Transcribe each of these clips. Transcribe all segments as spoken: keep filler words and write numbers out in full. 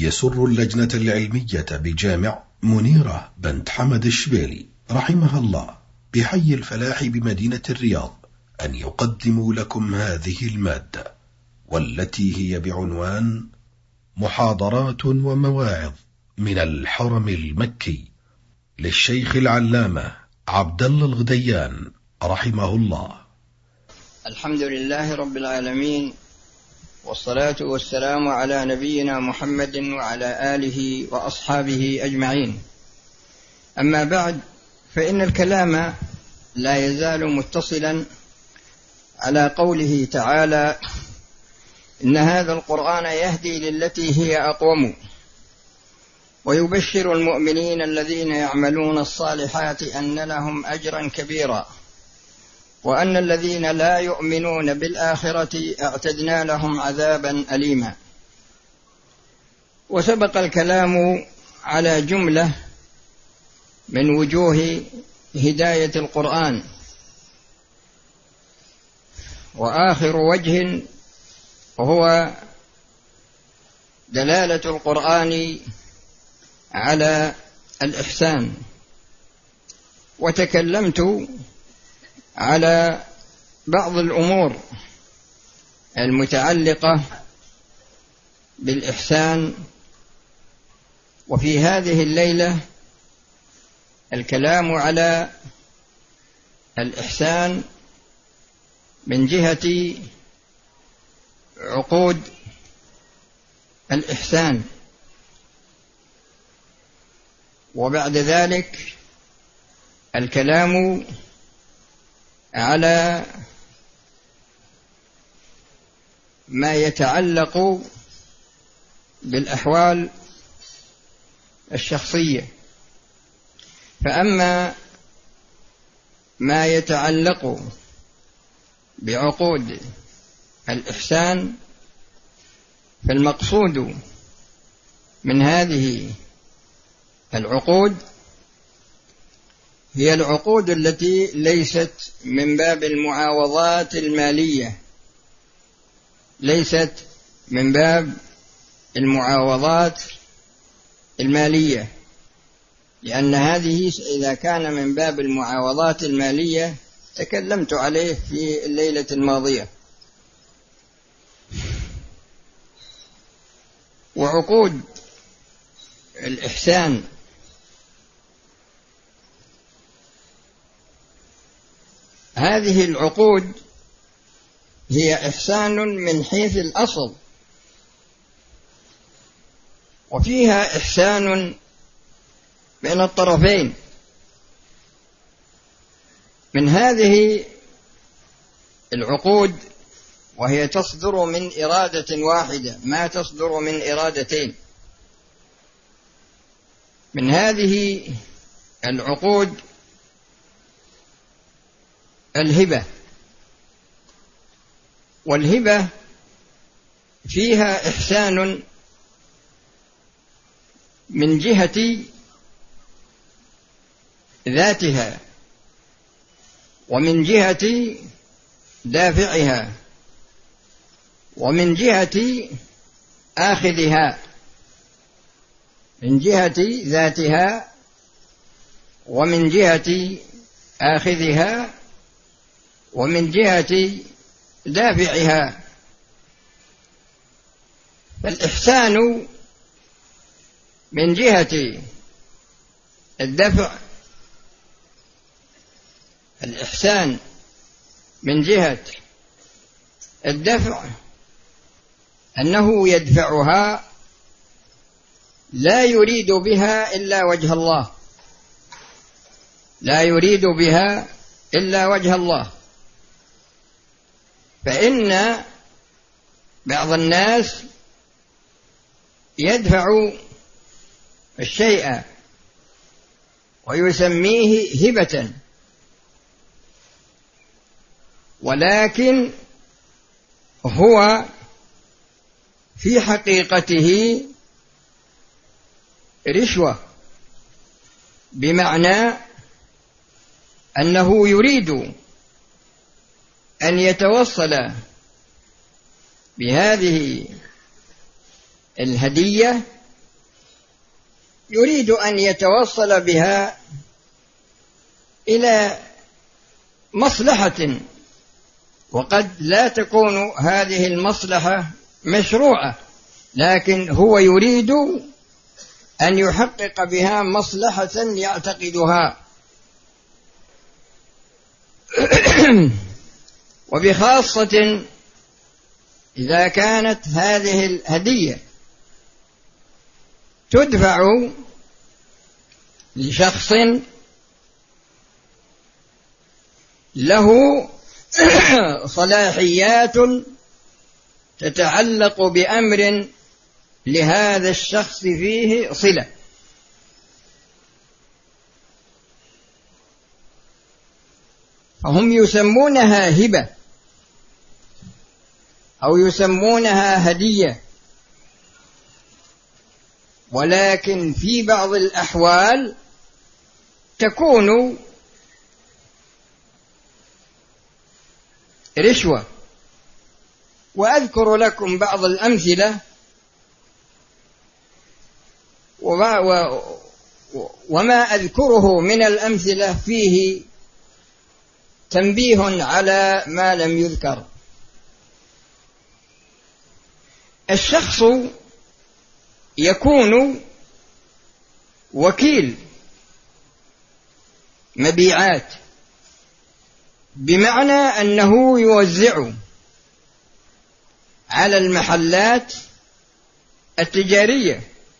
يسر اللجنة العلمية بجامع منيرة بنت حمد الشبيلي رحمها الله بحي الفلاح بمدينة الرياض أن يقدموا لكم هذه المادة، والتي هي بعنوان محاضرات ومواعظ من الحرم المكي للشيخ العلامة عبد الله الغديان رحمه الله. الحمد لله رب العالمين، والصلاة والسلام على نبينا محمد وعلى آله وأصحابه أجمعين. أما بعد، فإن الكلام لا يزال متصلا على قوله تعالى: إن هذا القرآن يهدي للتي هي أقوم ويبشر المؤمنين الذين يعملون الصالحات أن لهم أجرا كبيرا وأن الذين لا يؤمنون بالآخرة اعتدنا لهم عذابا أليما. وسبق الكلام على جملة من وجوه هداية القرآن، وآخر وجه هو دلالة القرآن على الإحسان، وتكلمت على بعض الأمور المتعلقة بالإحسان. وفي هذه الليلة الكلام على الإحسان من جهة عقود الإحسان، وبعد ذلك الكلام على ما يتعلق بالأحوال الشخصية. فأما ما يتعلق بعقود الإحسان فالمقصود من هذه العقود هي العقود التي ليست من باب المعاوضات المالية، ليست من باب المعاوضات المالية، لأن هذه إذا كان من باب المعاوضات المالية تكلمت عليه في الليلة الماضية. وعقود الإحسان هذه العقود هي إحسان من حيث الأصل، وفيها إحسان بين الطرفين. من هذه العقود وهي تصدر من إرادة واحدة، ما تصدر من إرادتين. من هذه العقود الهبة، والهبة فيها إحسان من جهة ذاتها ومن جهة دافعها ومن جهة آخذها، من جهة ذاتها ومن جهة آخذها ومن جهة دافعها. فالإحسان من جهة الدفع، الإحسان من جهة الدفع أنه يدفعها لا يريد بها إلا وجه الله، لا يريد بها إلا وجه الله. فإن بعض الناس يدفع الشيء ويسميه هبة، ولكن هو في حقيقته رشوة، بمعنى أنه يريد أن يتوصل بهذه الهدية يريد أن يتوصل بها إلى مصلحة، وقد لا تكون هذه المصلحة مشروعة، لكن هو يريد أن يحقق بها مصلحة يعتقدها. وبخاصة إذا كانت هذه الهدية تدفع لشخص له صلاحيات تتعلق بأمر لهذا الشخص فيه صلة، فهم يسمونها هبة أو يسمونها هدية، ولكن في بعض الأحوال تكون رشوة. وأذكر لكم بعض الأمثلة، وما أذكره من الأمثلة فيه تنبيه على ما لم يذكر. الشخص يكون وكيل مبيعات، بمعنى أنه يوزع على المحلات التجارية،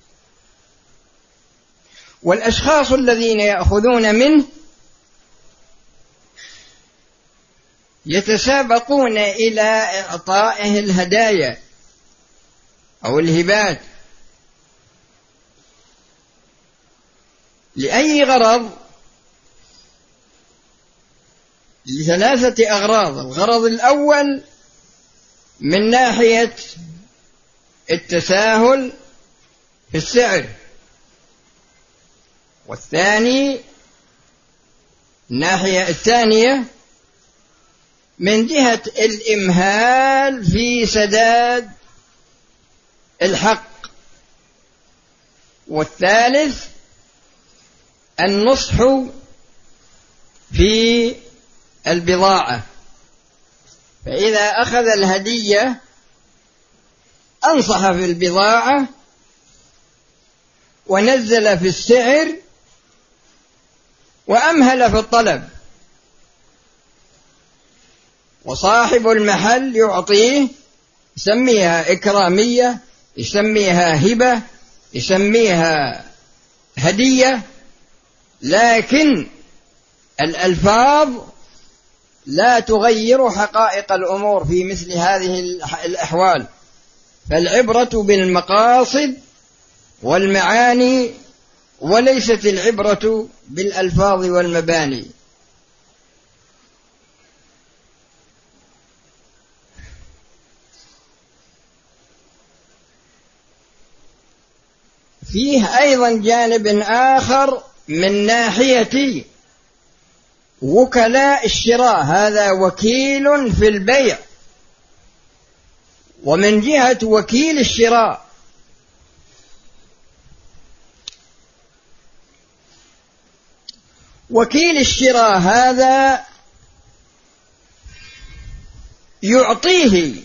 والأشخاص الذين يأخذون منه يتسابقون إلى إعطائه الهدايا أو الهبات لأي غرض؟ لثلاثة أغراض. الغرض الأول من ناحية التساهل في السعر، والثاني الناحية الثانية من جهة الإمهال في سداد الحق، والثالث النصح في البضاعة. فإذا أخذ الهدية أنصح في البضاعة ونزل في السعر وأمهل في الطلب، وصاحب المحل يعطيه، يسميها إكرامية، يسميها هبة، يسميها هدية، لكن الألفاظ لا تغير حقائق الأمور في مثل هذه الأحوال، فالعبرة بالمقاصد والمعاني وليست العبرة بالألفاظ والمباني. فيه أيضا جانب آخر من ناحية وكلاء الشراء، هذا وكيل في البيع. ومن جهة وكيل الشراء وكيل الشراء هذا يعطيه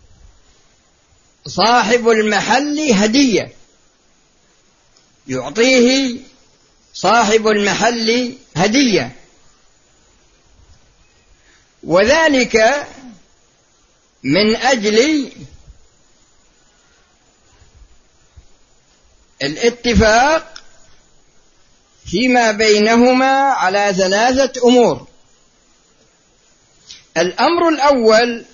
صاحب المحل هدية، يعطيه صاحب المحل هدية، وذلك من أجل الاتفاق فيما بينهما على ثلاثة أمور. الأمر الأول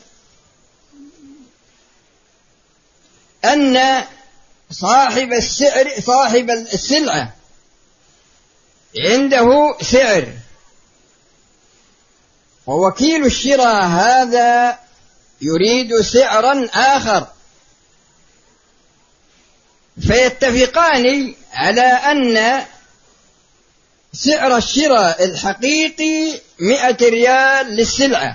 أن صاحب السعر صاحب السلعة عنده سعر، ووكيل الشراء هذا يريد سعرا آخر، فيتفقان على أن سعر الشراء الحقيقي مئة ريال للسلعة،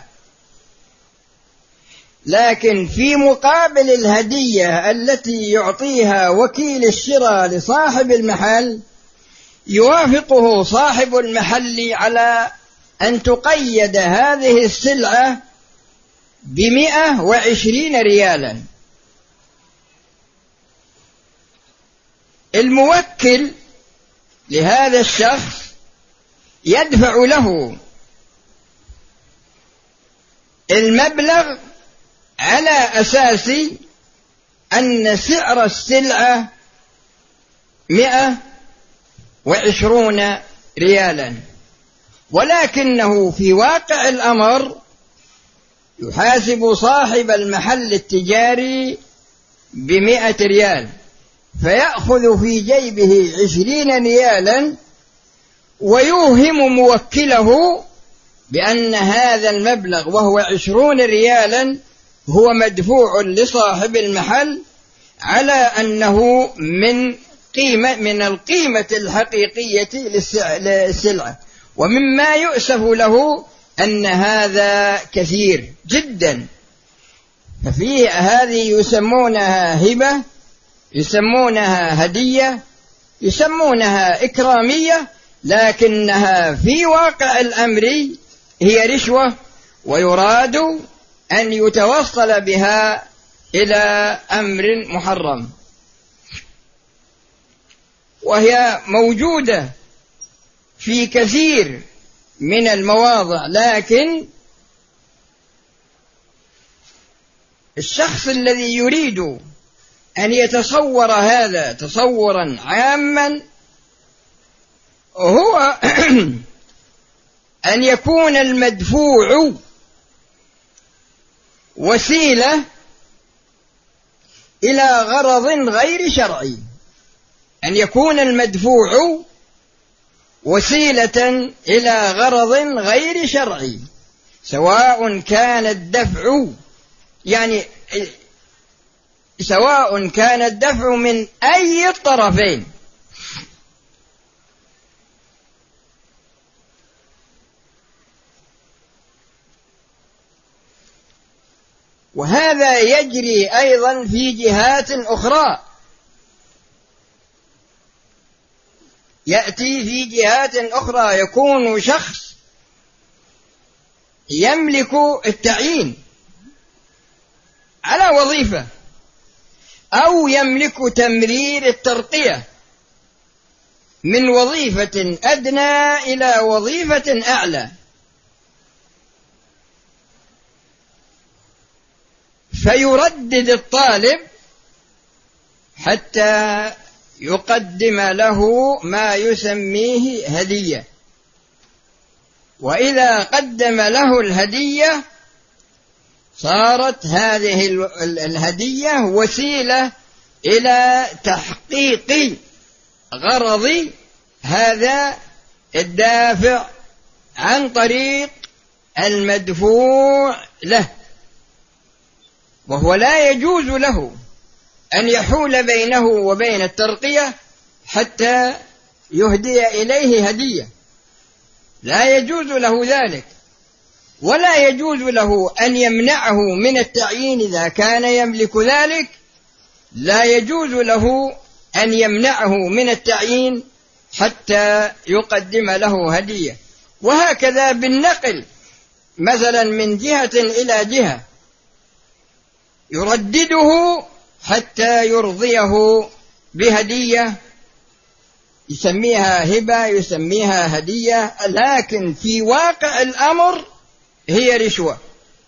لكن في مقابل الهدية التي يعطيها وكيل الشراء لصاحب المحل يوافقه صاحب المحل على أن تقيد هذه السلعة بمئة وعشرين ريالا. الموكل لهذا الشخص يدفع له المبلغ على أساس أن سعر السلعة مئة وعشرون ريالا، ولكنه في واقع الأمر يحاسب صاحب المحل التجاري بمئة ريال، فيأخذ في جيبه عشرين ريالا ويوهم موكله بأن هذا المبلغ وهو عشرون ريالا هو مدفوع لصاحب المحل على أنه من قيمة من القيمة الحقيقية للسلعة. ومما يؤسف له أن هذا كثير جدا، ففيه هذه يسمونها هبة، يسمونها هدية، يسمونها إكرامية، لكنها في واقع الأمر هي رشوة، ويراد أن يتوصل بها إلى أمر محرم، وهي موجودة في كثير من المواضع. لكن الشخص الذي يريد أن يتصور هذا تصورا عاما هو أن يكون المدفوع وسيلة إلى غرض غير شرعي، أن يكون المدفوع وسيلة إلى غرض غير شرعي، سواء كان الدفع يعني سواء كان الدفع من أي الطرفين. وهذا يجري أيضا في جهات أخرى، يأتي في جهات أخرى، يكون شخص يملك التعيين على وظيفة أو يملك تمرير الترقية من وظيفة أدنى إلى وظيفة أعلى، فيردد الطالب حتى يقدم له ما يسميه هدية، وإذا قدم له الهدية صارت هذه الهدية وسيلة إلى تحقيق غرض هذا الدافع عن طريق المدفوع له، وهو لا يجوز له أن يحول بينه وبين الترقية حتى يهدي إليه هدية، لا يجوز له ذلك، ولا يجوز له أن يمنعه من التعيين إذا كان يملك ذلك، لا يجوز له أن يمنعه من التعيين حتى يقدم له هدية. وهكذا بالنقل مثلا من جهة إلى جهة يردده حتى يرضيه بهدية، يسميها هبة، يسميها هدية، لكن في واقع الأمر هي رشوة.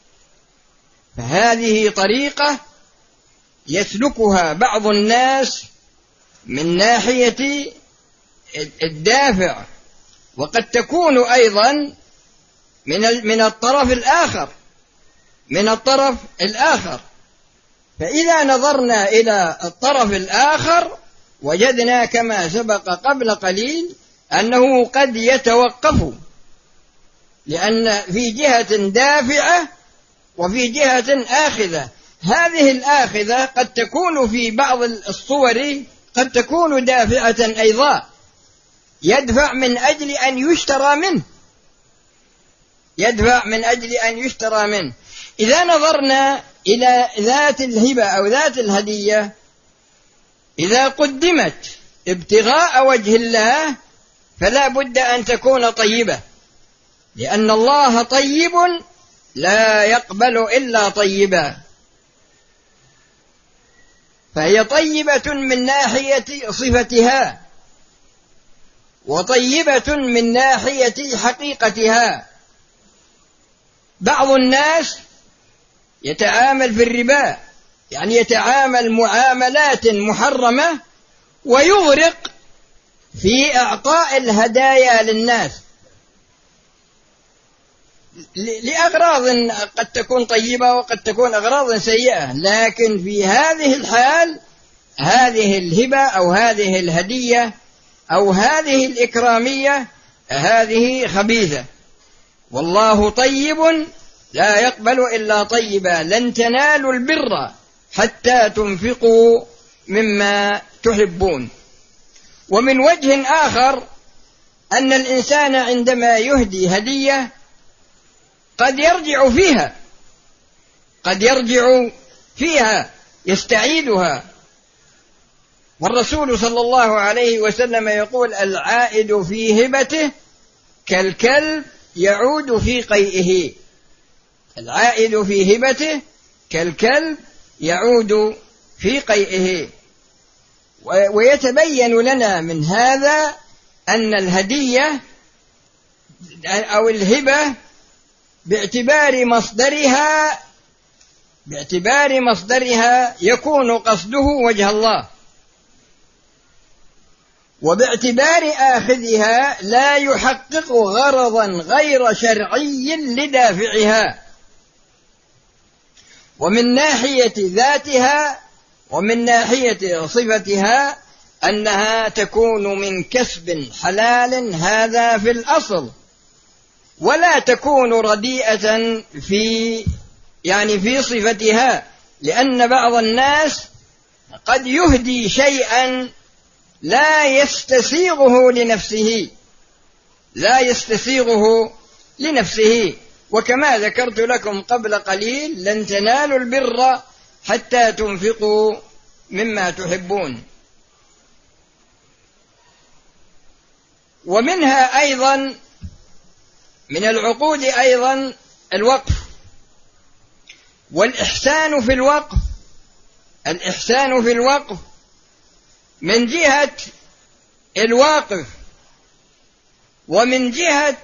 فهذه طريقة يسلكها بعض الناس من ناحية الدافع، وقد تكون أيضا من من الطرف الآخر من الطرف الآخر فإذا نظرنا إلى الطرف الآخر وجدنا كما سبق قبل قليل أنه قد يتوقف، لأن في جهة دافعة وفي جهة آخذة. هذه الآخذة قد تكون في بعض الصور قد تكون دافعة أيضا، يدفع من أجل أن يشترى منه يدفع من أجل أن يشترى منه. إذا نظرنا إلى ذات الهبة أو ذات الهدية، إذا قدمت ابتغاء وجه الله فلا بد أن تكون طيبة، لأن الله طيب لا يقبل إلا طيبا، فهي طيبة من ناحية صفتها وطيبة من ناحية حقيقتها. بعض الناس يتعامل في الربا، يعني يتعامل معاملات محرمة ويغرق في إعطاء الهدايا للناس لأغراض قد تكون طيبة وقد تكون أغراض سيئة، لكن في هذه الحال هذه الهبة أو هذه الهدية أو هذه الإكرامية هذه خبيثة. والله طيب لا يقبل إلا طيبا، لن تنالوا البر حتى تنفقوا مما تحبون. ومن وجه آخر أن الإنسان عندما يهدي هدية قد يرجع فيها قد يرجع فيها يستعيدها، والرسول صلى الله عليه وسلم يقول: العائد في هبته كالكلب يعود في قيئه. العائد في هبته كالكلب يعود في قيئه. ويتبين لنا من هذا أن الهدية أو الهبة باعتبار مصدرها باعتبار مصدرها يكون قصده وجه الله، وباعتبار آخذها لا يحقق غرضا غير شرعي لدافعها. ومن ناحية ذاتها ومن ناحية صفتها أنها تكون من كسب حلال، هذا في الأصل، ولا تكون رديئة في يعني في صفتها، لأن بعض الناس قد يهدي شيئا لا يستسيغه لنفسه لا يستسيغه لنفسه وكما ذكرت لكم قبل قليل: لن تنالوا البر حتى تنفقوا مما تحبون. ومنها أيضا من العقود أيضا الوقف والإحسان في الوقف. الإحسان في الوقف من جهة الواقف ومن جهة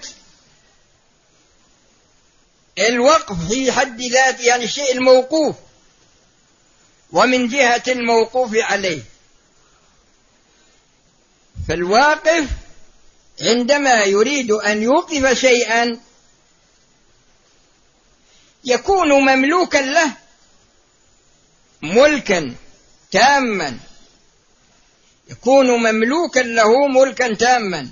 الوقف في حد ذاته، يعني الشيء الموقوف، ومن جهة الموقوف عليه. فالواقف عندما يريد أن يوقف شيئا يكون مملوكا له ملكا تاما يكون مملوكا له ملكا تاما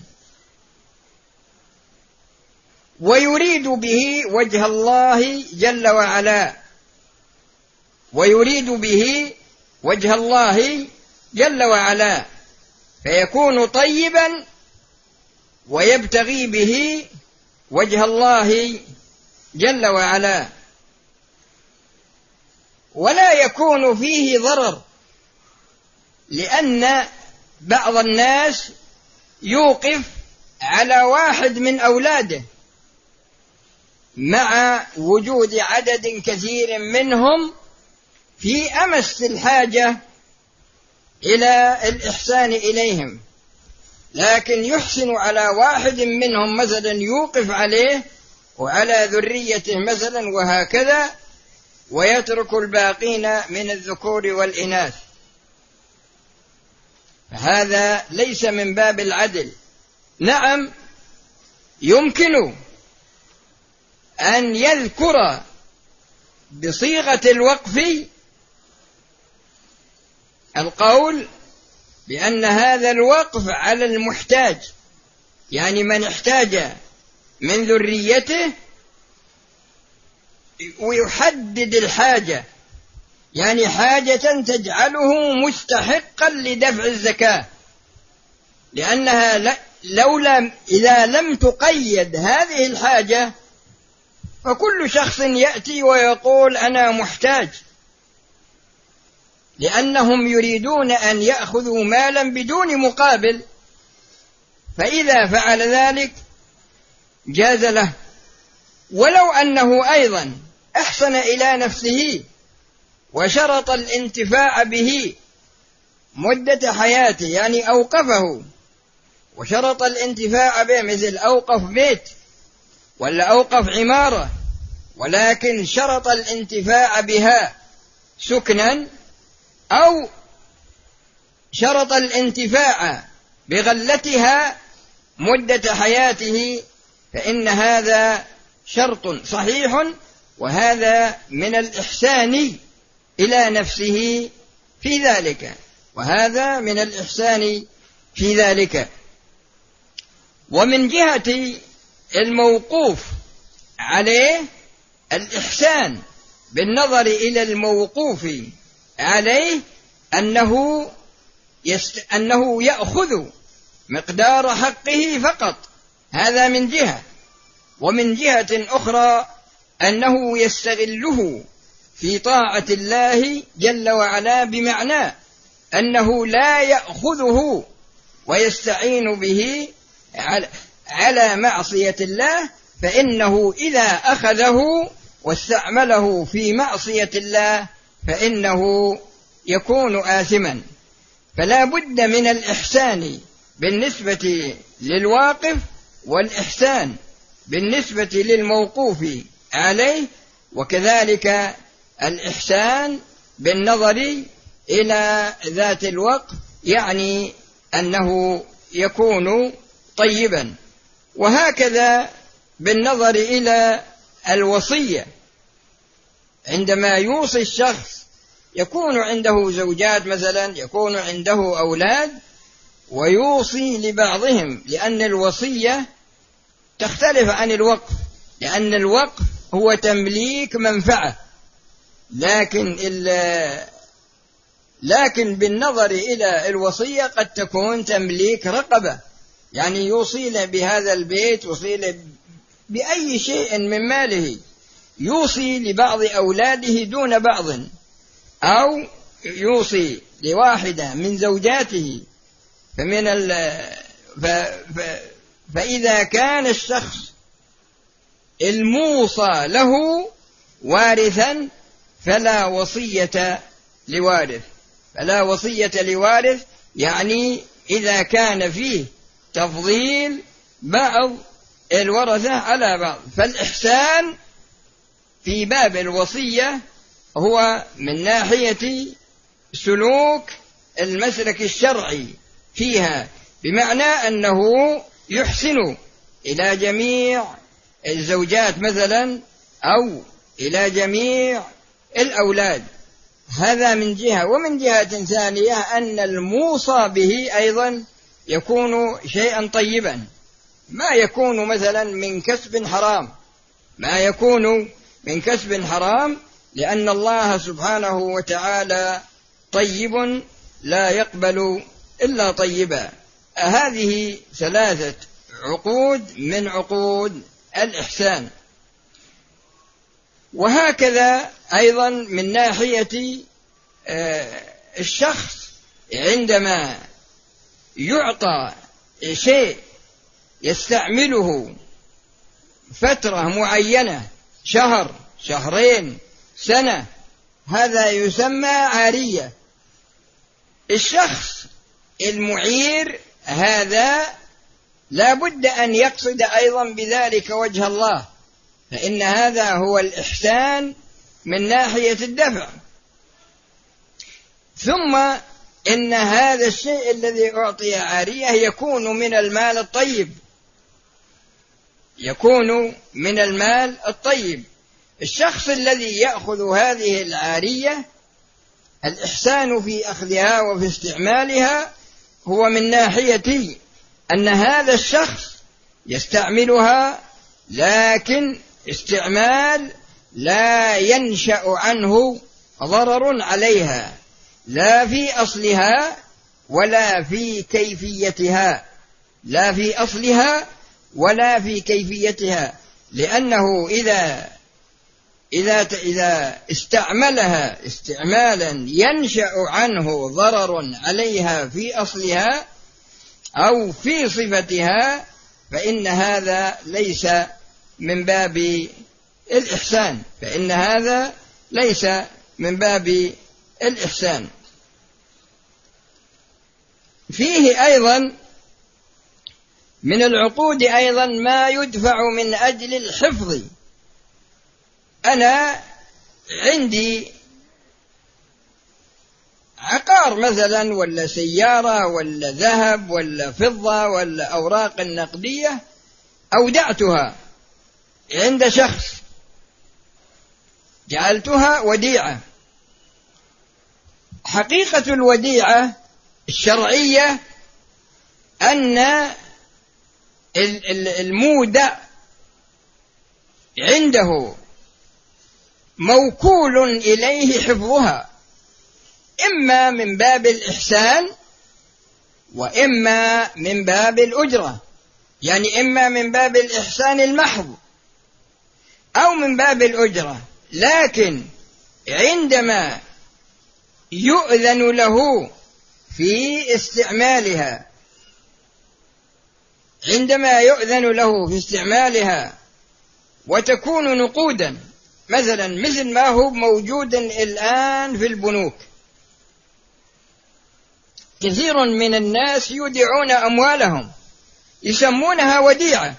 ويريد به وجه الله جل وعلا ويريد به وجه الله جل وعلا فيكون طيبا ويبتغي به وجه الله جل وعلا، ولا يكون فيه ضرر، لأن بعض الناس يوقف على واحد من أولاده مع وجود عدد كثير منهم في أمس الحاجة إلى الإحسان إليهم، لكن يحسن على واحد منهم مثلا يوقف عليه وعلى ذريته مثلا وهكذا، ويترك الباقين من الذكور والإناث. هذا ليس من باب العدل. نعم، يمكن أن يذكر بصيغة الوقف القول بأن هذا الوقف على المحتاج، يعني من احتاج من ذريته، ويحدد الحاجة، يعني حاجة تجعله مستحقا لدفع الزكاة، لأنها لولا إذا لم تقيد هذه الحاجة فكل شخص يأتي ويقول أنا محتاج، لأنهم يريدون أن يأخذوا مالا بدون مقابل، فإذا فعل ذلك جاز له، ولو أنه أيضا أحسن إلى نفسه وشرط الانتفاع به مدة حياته، يعني أوقفه وشرط الانتفاع به، مثل أوقف بيت ولا أوقف عمارة، ولكن شرط الانتفاع بها سكنا، أو شرط الانتفاع بغلتها مدة حياته، فإن هذا شرط صحيح، وهذا من الإحسان إلى نفسه في ذلك، وهذا من الإحسان في ذلك. ومن جهة الموقوف عليه الإحسان بالنظر إلى الموقوف عليه أنه يست... أنه يأخذ مقدار حقه فقط، هذا من جهة. ومن جهة أخرى أنه يستغله في طاعة الله جل وعلا، بمعنى أنه لا يأخذه ويستعين به على معصية الله، فإنه إذا أخذه واستعمله في معصية الله فإنه يكون آثما. فلا بد من الإحسان بالنسبة للواقف، والإحسان بالنسبة للموقوف عليه، وكذلك الإحسان بالنظر إلى ذات الوقف، يعني أنه يكون طيبا. وهكذا بالنظر إلى الوصية، عندما يوصي الشخص يكون عنده زوجات مثلا، يكون عنده أولاد، ويوصي لبعضهم، لأن الوصية تختلف عن الوقف، لأن الوقف هو تمليك منفعة، لكن لكن بالنظر إلى الوصية قد تكون تمليك رقبة، يعني يوصي بهذا البيت، يوصي بأي شيء من ماله، يوصي لبعض أولاده دون بعض، أو يوصي لواحدة من زوجاته. فمن ال... ف... ف... فإذا كان الشخص الموصى له وارثا فلا وصية لوارث، فلا وصية لوارث، يعني إذا كان فيه تفضيل بعض الورثة على بعض. فالإحسان في باب الوصية هو من ناحية سلوك المسلك الشرعي فيها، بمعنى أنه يحسن إلى جميع الزوجات مثلا، أو إلى جميع الأولاد، هذا من جهة. ومن جهة ثانية أن الموصى به أيضا يكون شيئا طيبا، ما يكون مثلا من كسب حرام، ما يكون من كسب حرام، لأن الله سبحانه وتعالى طيب لا يقبل إلا طيبا. هذه ثلاثة عقود من عقود الإحسان. وهكذا أيضا من ناحية الشخص عندما يعطى شيء يستعمله فترة معينة، شهر، شهرين، سنة، هذا يسمى عارية. الشخص المعير هذا لا بد أن يقصد أيضا بذلك وجه الله، فإن هذا هو الإحسان من ناحية الدفع. ثم إن هذا الشيء الذي أعطي عارية يكون من المال الطيب، يكون من المال الطيب. الشخص الذي يأخذ هذه العارية الإحسان في أخذها وفي استعمالها هو من ناحية أن هذا الشخص يستعملها، لكن استعمال لا ينشأ عنه ضرر عليها، لا في أصلها ولا في كيفيتها، لا في أصلها ولا في كيفيتها، لأنه إذا إذا إذا استعملها استعمالا ينشأ عنه ضرر عليها في أصلها، أو في صفتها، فإن هذا ليس من باب الإحسان، فإن هذا ليس من باب الإحسان. فيه أيضا من العقود أيضا ما يدفع من أجل الحفظ. أنا عندي عقار مثلا، ولا سيارة، ولا ذهب، ولا فضة، ولا أوراق نقدية، أودعتها عند شخص، جعلتها وديعة. حقيقة الوديعة الشرعية أن المودع عنده موكول إليه حفظها، إما من باب الإحسان وإما من باب الأجرة، يعني إما من باب الإحسان المحض أو من باب الأجرة. لكن عندما يؤذن له في استعمالها عندما يؤذن له في استعمالها وتكون نقودا، مثلا مثل ما هو موجود الآن في البنوك، كثير من الناس يودعون أموالهم يسمونها وديعة،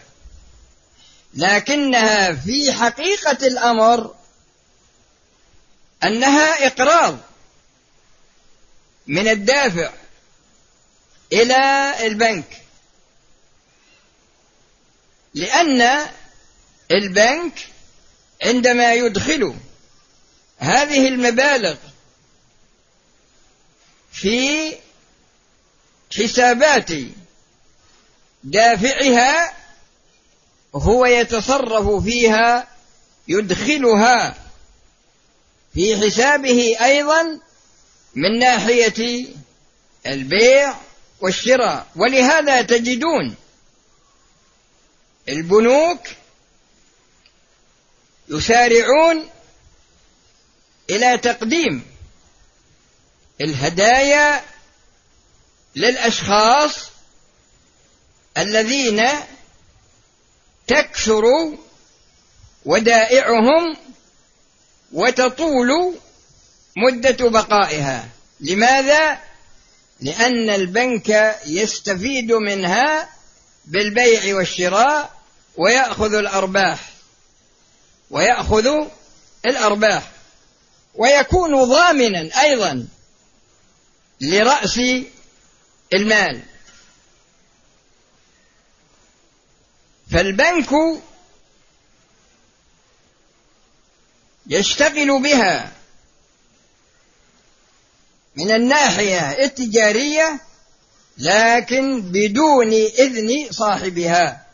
لكنها في حقيقة الأمر أنها إقراض من الدافع إلى البنك، لأن البنك عندما يدخل هذه المبالغ في حسابات دافعها هو يتصرف فيها، يدخلها في حسابه أيضا من ناحية البيع والشراء. ولهذا تجدون البنوك يسارعون إلى تقديم الهدايا للأشخاص الذين تكثر ودائعهم وتطول مدة بقائها. لماذا؟ لأن البنك يستفيد منها بالبيع والشراء ويأخذ الأرباح ويأخذ الأرباح ويكون ضامنا أيضا لرأس المال. فالبنك يشتغل بها من الناحية التجارية، لكن بدون إذن صاحبها،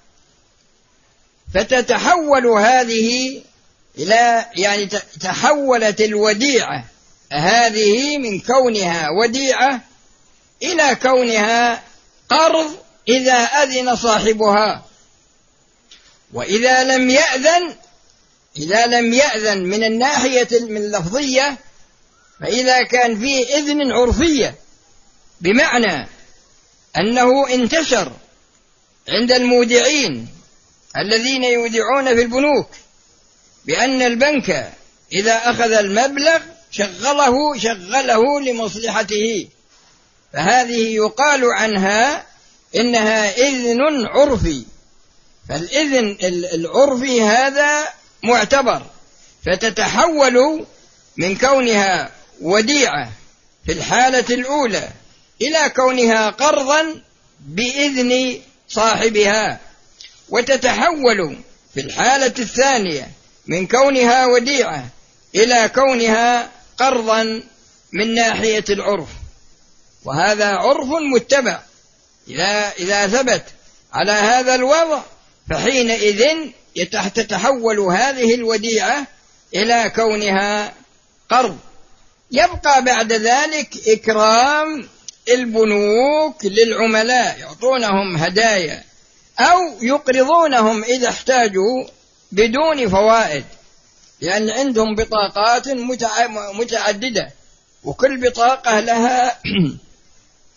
فتتحول هذه إلى يعني تحولت الوديعة هذه من كونها وديعة إلى كونها قرض إذا أذن صاحبها. وإذا لم يأذن إذا لم يأذن من الناحية اللفظية، فإذا كان فيه إذن عرفية، بمعنى أنه انتشر عند المودعين الذين يودعون في البنوك بأن البنك إذا أخذ المبلغ شغله شغله لمصلحته، فهذه يقال عنها إنها إذن عرفي. فالإذن العرفي هذا معتبر، فتتحول من كونها وديعة في الحالة الأولى إلى كونها قرضا بإذن صاحبها، وتتحول في الحالة الثانية من كونها وديعة إلى كونها قرضا من ناحية العرف. وهذا عرف متبع، إذا إذا ثبت على هذا الوضع فحينئذ تتحول هذه الوديعة إلى كونها قرض. يبقى بعد ذلك إكرام البنوك للعملاء، يعطونهم هدايا أو يقرضونهم إذا احتاجوا بدون فوائد، لأن عندهم بطاقات متعددة، وكل بطاقة لها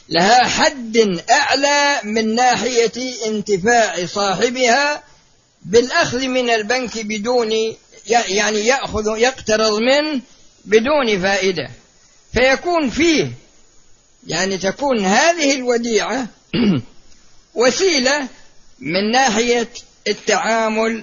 لها حد أعلى من ناحية انتفاع صاحبها بالأخذ من البنك بدون، يعني يأخذ يقترض منه بدون فائدة، فيكون فيه يعني تكون هذه الوديعة وسيلة من ناحية التعامل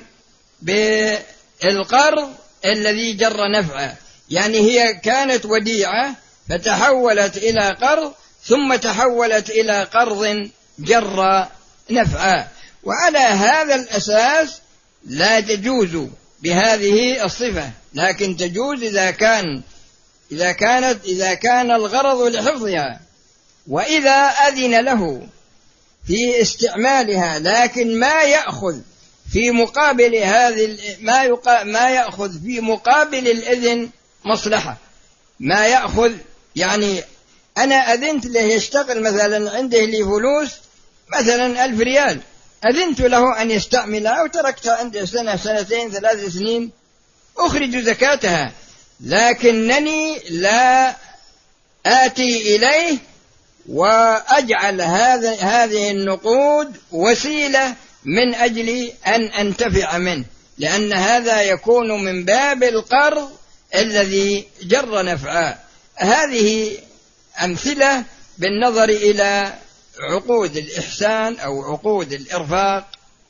بالقرض الذي جر نفعه، يعني هي كانت وديعة فتحولت إلى قرض ثم تحولت إلى قرض جر نفعه، وعلى هذا الأساس لا تجوز بهذه الصفة، لكن تجوز إذا كان إذا كانت إذا كان الغرض لحفظها، وإذا أذن له في استعمالها لكن ما يأخذ في مقابل هذه ما يقا ما يأخذ في مقابل الإذن مصلحة، ما يأخذ يعني أنا أذنت له يشتغل مثلا عنده لي فلوس مثلا ألف ريال، أذنت له أن يستعملها وتركتها عنده سنة سنتين ثلاث سنين أخرج زكاتها، لكنني لا آتي إليه وأجعل هذا هذه النقود وسيلة من أجل أن أنتفع منه، لأن هذا يكون من باب القرض الذي جر نفعه. هذه أمثلة بالنظر إلى عقود الإحسان أو عقود الإرفاق.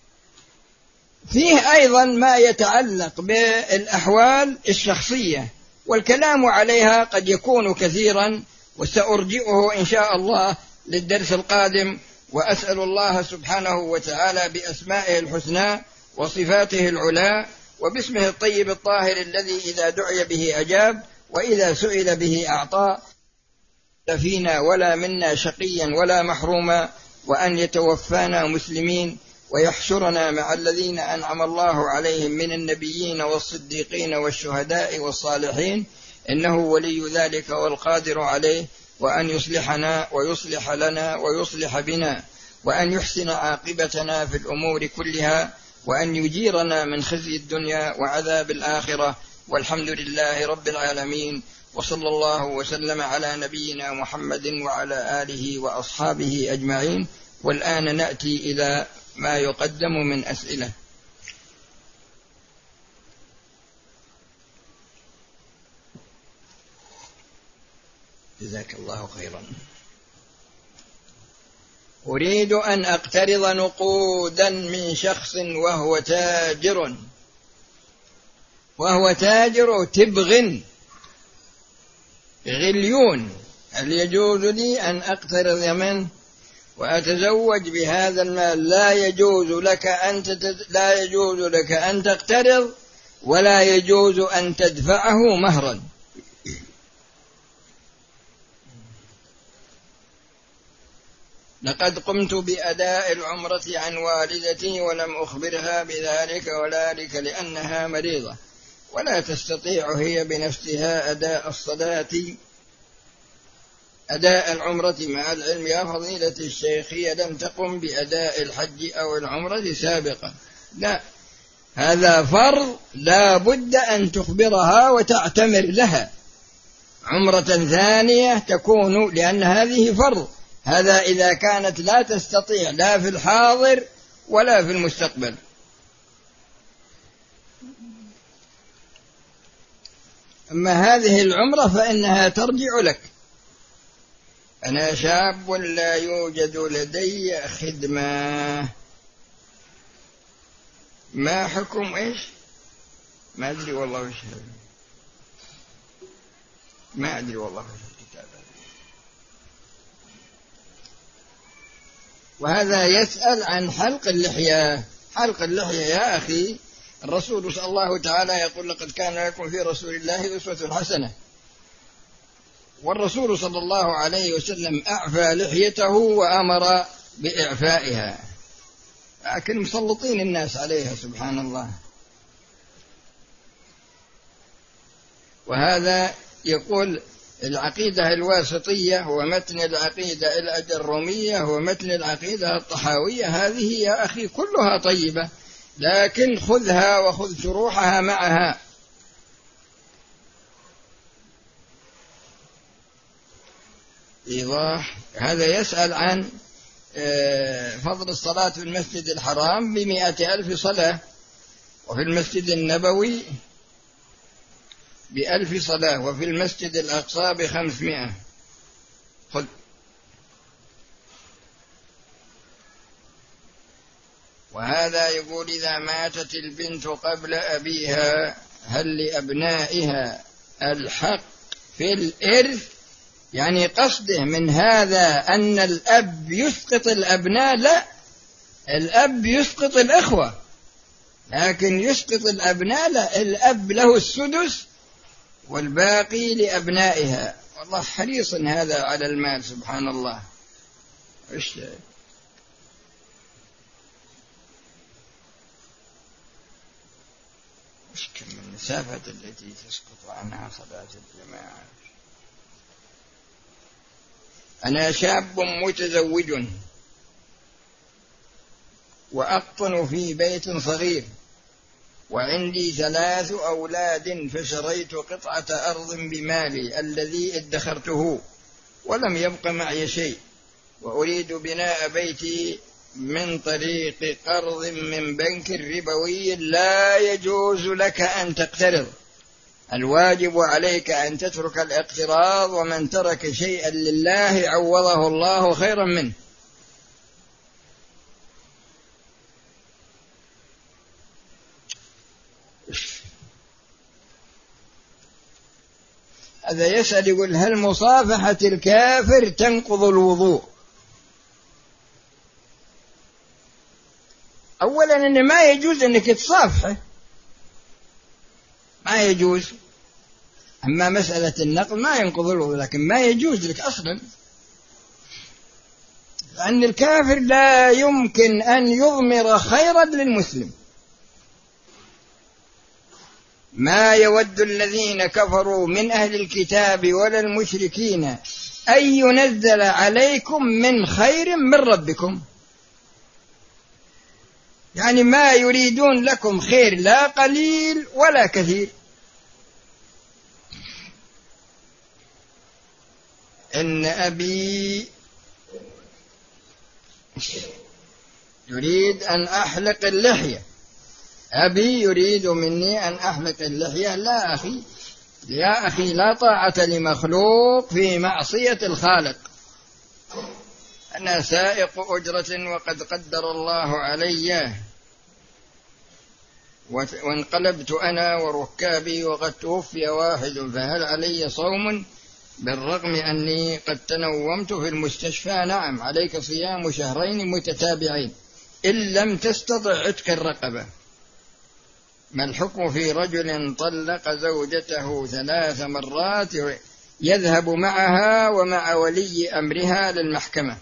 فيه أيضا ما يتعلق بالأحوال الشخصية، والكلام عليها قد يكون كثيرا، وسأرجئه إن شاء الله للدرس القادم، وأسأل الله سبحانه وتعالى بأسمائه الحسنى وصفاته العلى وباسمه الطيب الطاهر الذي إذا دعي به أجاب وإذا سئل به أعطى، فينا ولا منا شقيا ولا محروما، وأن يتوفانا مسلمين ويحشرنا مع الذين أنعم الله عليهم من النبيين والصديقين والشهداء والصالحين، إنه ولي ذلك والقادر عليه، وأن يصلحنا ويصلح لنا ويصلح بنا، وأن يحسن عاقبتنا في الأمور كلها، وأن يجيرنا من خزي الدنيا وعذاب الآخرة، والحمد لله رب العالمين، وصلى الله وسلم على نبينا محمد وعلى آله وأصحابه أجمعين. والآن نأتي إلى ما يقدم من أسئلة. جزاك الله خيرا. أريد أن أقترض نقودا من شخص وهو تاجر وهو تاجر تبغ غليون، هل يجوز لي أن أقترض منه وأتزوج بهذا المال؟ لا يجوز لك أن تتد... لا يجوز لك أن تقترض، ولا يجوز أن تدفعه مهرا. لقد قمت بأداء العمرة عن والدتي ولم أخبرها بذلك وذلك لأنها مريضة، ولا تستطيع هي بنفسها أداء الصلاة أداء العمرة، مع العلم يا فضيلة الشيخ هي لم تقم بأداء الحج أو العمرة سابقا. لا، هذا فرض لا بد أن تخبرها وتعتمر لها عمرة ثانية تكون، لأن هذه فرض. هذا إذا كانت لا تستطيع لا في الحاضر ولا في المستقبل. أما هذه العمرة فإنها ترجع لك. أنا شاب لا يوجد لدي خدمة، ما حكم إيش؟ ما أدري والله وش هذا، ما أدري والله وش الكتاب هذا. وهذا يسأل عن حلق اللحية. حلق اللحية يا أخي، الرسول صلى الله تعالى يقول لقد كان لكم في رسول الله أسوة حسنة، والرسول صلى الله عليه وسلم أعفى لحيته وأمر بإعفائها، لكن مسلطين الناس عليها سبحان الله. وهذا يقول العقيدة الواسطية هو متن العقيدة الأجرومية هو متن العقيدة الطحاوية، هذه يا أخي كلها طيبة، لكن خذها وخذ شروحها معها. إيضاح. هذا يسأل عن فضل الصلاة في المسجد الحرام بمئة ألف صلاة، وفي المسجد النبوي بألف صلاة، وفي المسجد الأقصى بخمسمائة. خذ. وهذا يقول: إذا ماتت البنت قبل أبيها هل لأبنائها الحق في الإرث؟ يعني قصده من هذا أن الأب يسقط الأبناء؟ لا، الأب يسقط الأخوة، لكن يسقط الأبناء لا، الأب له السدس والباقي لأبنائها. والله حريص هذا على المال، سبحان الله. إيش إيش كم المسافة التي تسقط عنها صلاة الجماعة. أنا شاب متزوج وأقطن في بيت صغير، وعندي ثلاث أولاد، فشريت قطعة أرض بمالي الذي ادخرته ولم يبق معي شيء، وأريد بناء بيتي من طريق قرض من بنك ربوي. لا يجوز لك أن تقترض، الواجب عليك أن تترك الاقتراض، ومن ترك شيئا لله عوضه الله خيرا منه. هذا يسأل يقول: هل مصافحة الكافر تنقض الوضوء؟ أولا إن ما يجوز أنك تصافحه، ما يجوز. أما مسألة النقض ما ينقض الوضوء، لكن ما يجوز لك أصلا، لأن الكافر لا يمكن أن يضمر خيرا للمسلم. ما يود الذين كفروا من أهل الكتاب ولا المشركين أن ينزل عليكم من خير من ربكم، يعني ما يريدون لكم خير، لا قليل ولا كثير. إن أبي يريد أن أحلق اللحية، أبي يريد مني أن أحلق اللحية. لا أخي، يا أخي، لا طاعة لمخلوق في معصية الخالق. أنا سائق أجرة وقد قدر الله علي، وانقلبت أنا وركابي وقد توفي واحد، فهل علي صوم بالرغم أني قد تنومت في المستشفى؟ نعم، عليك صيام شهرين متتابعين إن لم تستطع عتق الرقبة. ما الحكم في رجل طلق زوجته ثلاث مرات يذهب معها ومع ولي أمرها للمحكمة؟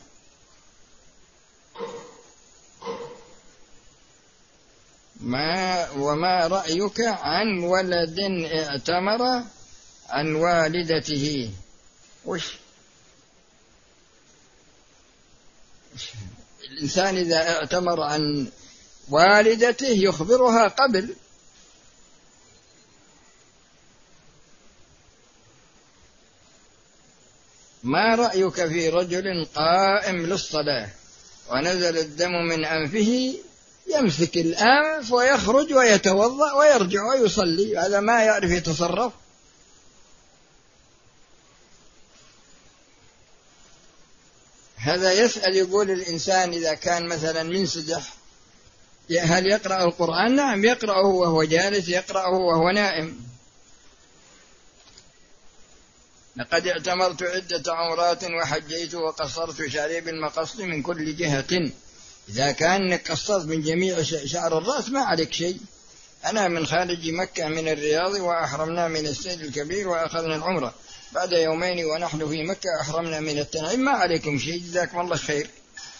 ما وما رأيك عن ولد اعتمر عن والدته؟ وش الإنسان إذا اعتمر عن والدته يخبرها قبل. ما رأيك في رجل قائم للصلاة ونزل الدم من أنفه يمسك الأنف ويخرج ويتوضأ ويرجع ويصلي؟ هذا ما يعرف يتصرف. هذا يسأل يقول: الإنسان إذا كان مثلا منسدح هل يقرأ القرآن؟ نعم، يقرأه وهو جالس، يقرأه وهو نائم. لقد اعتمرت عدة عمرات وحجيت وقصرت شعري بالمقص من كل جهة. إذا كان قصرت من جميع شعر الرأس ما عليك شيء. أنا من خارج مكة من الرياض، وأحرمنا من السيد الكبير وأخذنا العمرة، بعد يومين ونحن في مكة أحرمنا من التنعيم، ما عليكم شيء، جزاكم الله خير.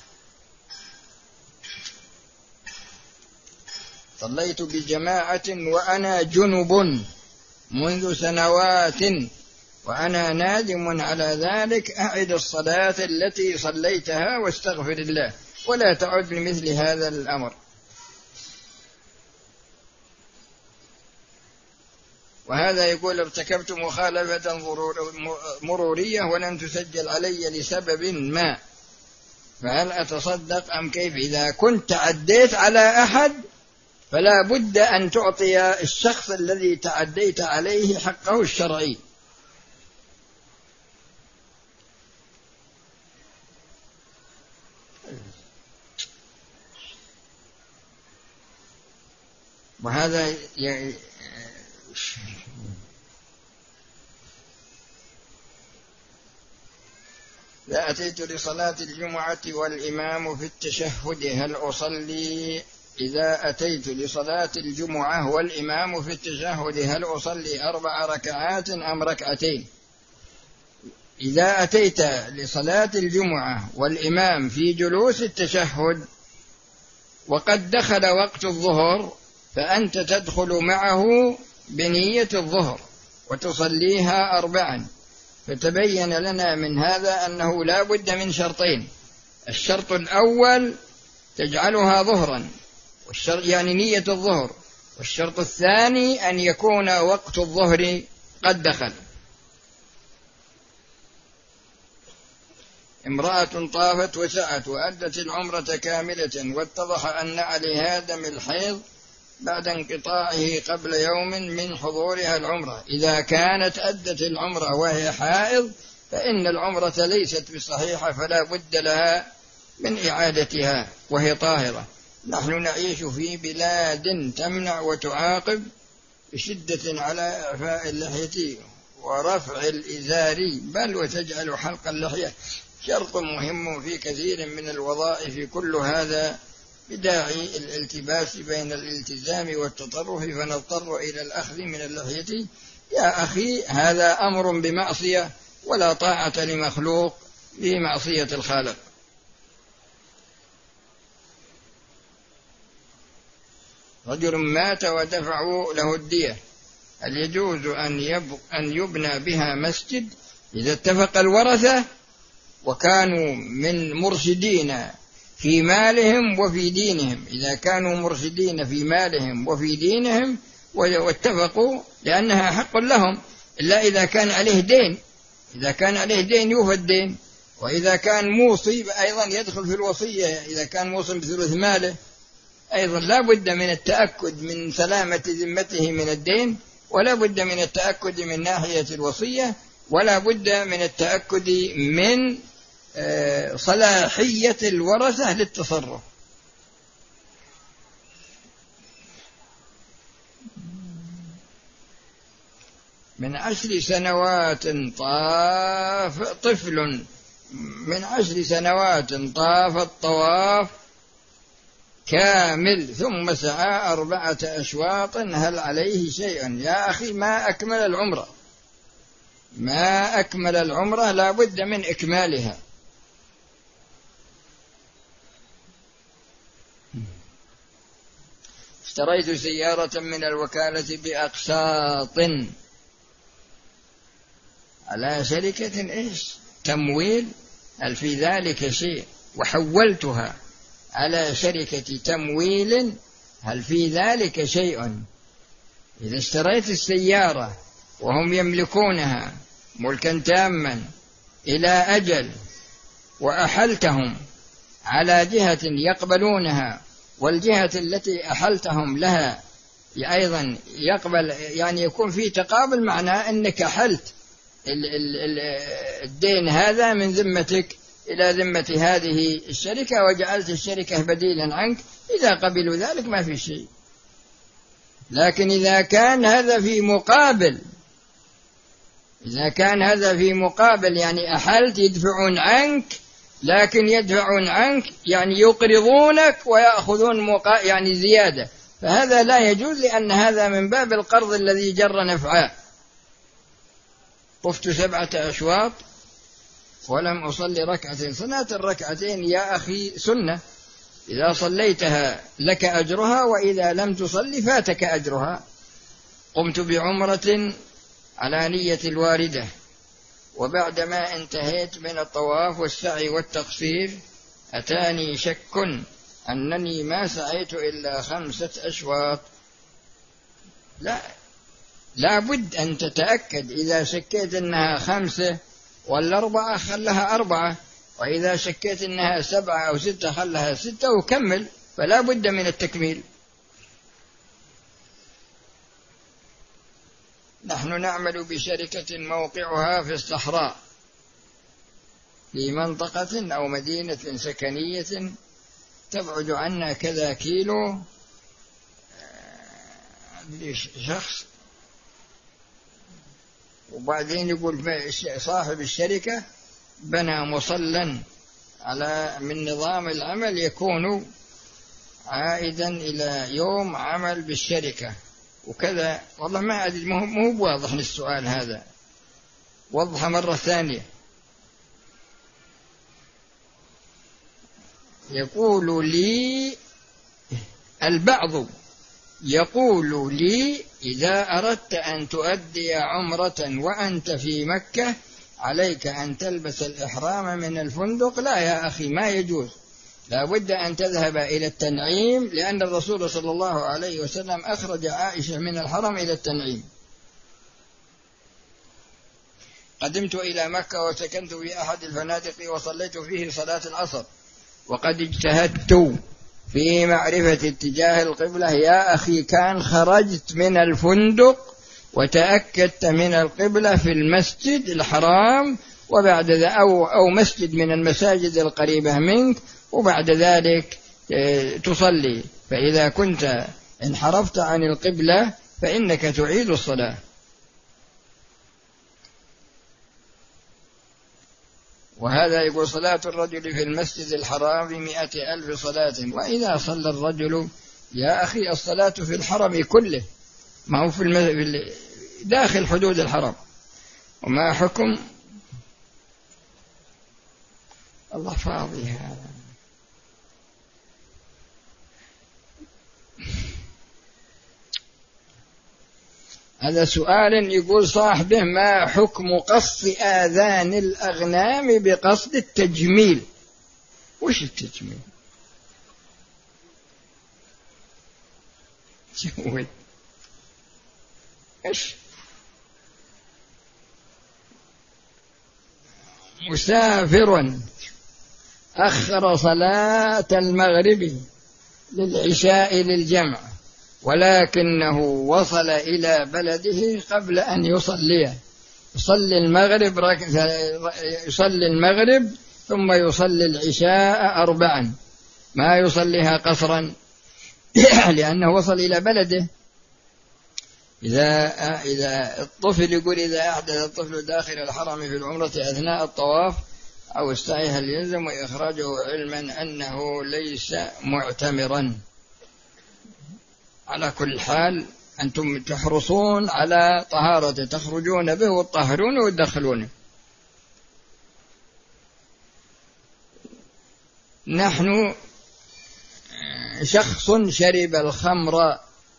صليت بجماعة وأنا جنب منذ سنوات وأنا نادم على ذلك. أعد الصلاة التي صليتها واستغفر الله ولا تعد لمثل هذا الأمر. وهذا يقول ارتكبت مخالفة مرورية ولم تسجل علي لسبب ما، فهل أتصدق أم كيف؟ إذا كنت تعديت على أحد فلا بد أن تعطي الشخص الذي تعديت عليه حقه الشرعي. وهذا ي... إذا أتيت لصلاة الجمعة والإمام في التشهد هل أصلي إذا أتيت لصلاة الجمعة والإمام في التشهد هل أصلي أربع ركعات أم ركعتين؟ إذا أتيت لصلاة الجمعة والإمام في جلوس التشهد وقد دخل وقت الظهر فأنت تدخل معه بنية الظهر وتصليها أربعا. فتبين لنا من هذا أنه لا بد من شرطين: الشرط الأول تجعلها ظهرا والشرط يعني نية الظهر، والشرط الثاني أن يكون وقت الظهر قد دخل. امرأة طافت وسعت وأدت العمرة كاملة واتضح أن عليها دم الحيض بعد انقطاعه قبل يوم من حضورها العمرة، إذا كانت أدت العمرة وهي حائض فإن العمرة ليست بصحيحة فلا بد لها من إعادتها وهي طاهرة. نحن نعيش في بلاد تمنع وتعاقب بشدة على إعفاء اللحية ورفع الإزار، بل وتجعل حلق اللحية شرط مهم في كثير من الوظائف. كل هذا بداعي الالتباس بين الالتزام والتطرف، فنضطر إلى الأخذ من اللحية. يا أخي هذا أمر بمعصية، ولا طاعة لمخلوق بمعصية الخالق. رجل مات ودفعوا له الدية، هل يجوز أن يبنى بها مسجد إذا اتفق الورثة وكانوا من مرشدين في مالهم وفي دينهم؟ إذا كانوا مرشدين في مالهم وفي دينهم واتفقوا لأنها حق لهم، إلا إذا كان عليه دين. إذا كان عليه دين يوفى الدين، وإذا كان موصي أيضا يدخل في الوصية. إذا كان موصي بثلث ماله أيضا لا بد من التأكد من سلامة ذمته من الدين، ولا بد من التأكد من ناحية الوصية، ولا بد من التأكد من صلاحية الورثة للتصرف. من عشر سنوات طاف طفل من عشر سنوات طاف الطواف كامل ثم سعى أربعة أشواط، هل عليه شيء؟ يا أخي ما أكمل العمرة، ما أكمل العمرة لا بد من إكمالها. اشتريت سيارة من الوكالة بأقساط على شركة إيش تمويل، هل في ذلك شيء؟ وحولتها على شركة تمويل، هل في ذلك شيء؟ إذا اشتريت السيارة وهم يملكونها ملكا تاما إلى أجل وأحلتهم على جهة يقبلونها، والجهة التي أحلتهم لها أيضا يقبل، يعني يكون في تقابل، معناه أنك أحلت الدين هذا من ذمتك إلى ذمة هذه الشركة وجعلت الشركة بديلا عنك. إذا قبلوا ذلك ما في شيء. لكن إذا كان هذا في مقابل إذا كان هذا في مقابل يعني أحلت يدفعون عنك، لكن يدفعون عنك يعني يقرضونك ويأخذون مقا... يعني زيادة، فهذا لا يجوز، لأن هذا من باب القرض الذي جر نفعه. طفت سبعة أشواط ولم أصلي ركعتين. صلاة الركعتين يا أخي سنة، إذا صليتها لك أجرها، وإذا لم تصلي فاتك أجرها. قمت بعمرة على نية الواردة، وبعدما انتهيت من الطواف والسعي والتقصير أتاني شك أنني ما سعيت إلا خمسة أشواط. لا، لا بد أن تتأكد، إذا شكيت أنها خمسة ولا أربعة خلها أربعة، وإذا شكيت أنها سبعة أو ستة خلها ستة وكمل، فلا بد من التكميل. نحن نعمل بشركة موقعها في الصحراء في منطقة أو مدينة سكنية تبعد عنا كذا كيلو. شخص وبعدين يقول صاحب الشركة بنى مصلى على من نظام العمل يكون عائدا إلى يوم عمل بالشركة وكذا. والله ما أدري، مو بواضح السؤال هذا، وضح مرة ثانية. يقول لي البعض يقول لي إذا أردت أن تؤدي عمرة وأنت في مكة عليك أن تلبس الإحرام من الفندق. لا يا أخي، ما يجوز، لا بد أن تذهب إلى التنعيم، لأن الرسول صلى الله عليه وسلم أخرج عائشة من الحرم إلى التنعيم. قدمت إلى مكة وسكنت في أحد الفنادق وصليت فيه صلاة العصر، وقد اجتهدت في معرفة اتجاه القبلة. يا أخي، كان خرجت من الفندق وتأكدت من القبلة في المسجد الحرام وبعد ذلك أو, أو مسجد من المساجد القريبة منك، وبعد ذلك تصلي. فإذا كنت انحرفت عن القبلة فإنك تعيد الصلاة. وهذا يقول صلاة الرجل في المسجد الحرام بمئة ألف صلاة. وإذا صلى الرجل يا أخي الصلاة في الحرم كله، ما هو في المز... داخل حدود الحرم. وما حكم الله فاضي هذا؟ هذا سؤال يقول صاحبه: ما حكم قص آذان الأغنام بقصد التجميل؟ وش التجميل؟ جود إيش؟ مسافر أخر صلاة المغرب للعشاء للجمع، ولكنه وصل إلى بلده قبل أن يصلي، يصلي المغرب يصلي المغرب ثم يصلي العشاء أربعا، ما يصليها قصرا لأنه وصل إلى بلده. إذا إذا الطفل يقول إذا أحدث الطفل داخل الحرم في العمرة أثناء الطواف أو السعي هل يلزم إخراجه علما أنه ليس معتمرا؟ على كل حال أنتم تحرصون على طهارته، تخرجون به وتطهرون وتدخلونه. نحن شخص شرب الخمر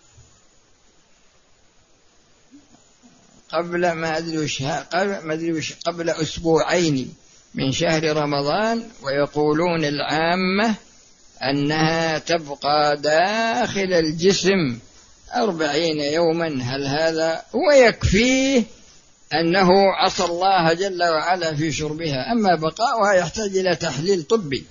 قبل ما أدري وش قبل ما أدري وش قبل أسبوعين من شهر رمضان، ويقولون العامة أنها تبقى داخل الجسم أربعين يوما. هل هذا هو يكفيه أنه عصى الله جل وعلا في شربها؟ أما بقاؤها يحتاج إلى تحليل طبي.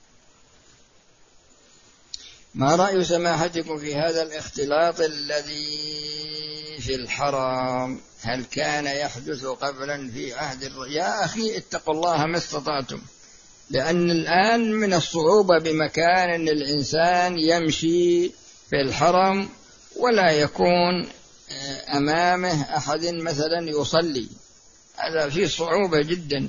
ما رأي سماحتكم في هذا الاختلاط الذي في الحرام؟ هل كان يحدث قبلا في عهد الر... يا أخي اتقوا الله ما استطعتم، لأن الآن من الصعوبة بمكان أن الإنسان يمشي في الحرم ولا يكون أمامه أحد مثلا يصلي، هذا فيه صعوبة جدا.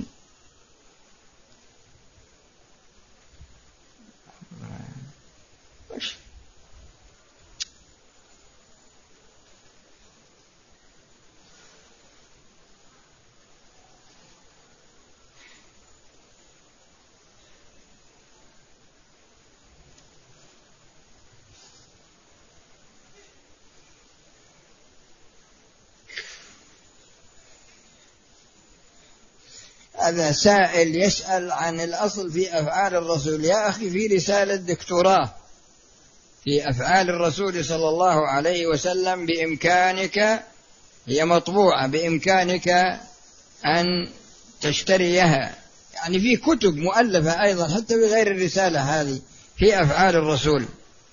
هذا سائل يسأل عن الأصل في أفعال الرسول. يا أخي في رسالة دكتوراه في أفعال الرسول صلى الله عليه وسلم، بإمكانك هي مطبوعة بإمكانك أن تشتريها، يعني في كتب مؤلفة أيضا حتى بغير الرسالة هذه في أفعال الرسول.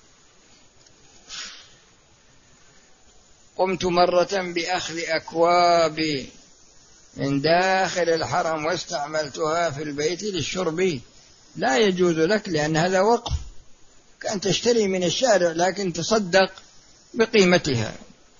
قمت مرة بأخذ أكواب من داخل الحرم واستعملتها في البيت للشرب، لا يجوز لك لأن هذا وقف، كأن تشتري من الشارع لكن تصدق بقيمتها،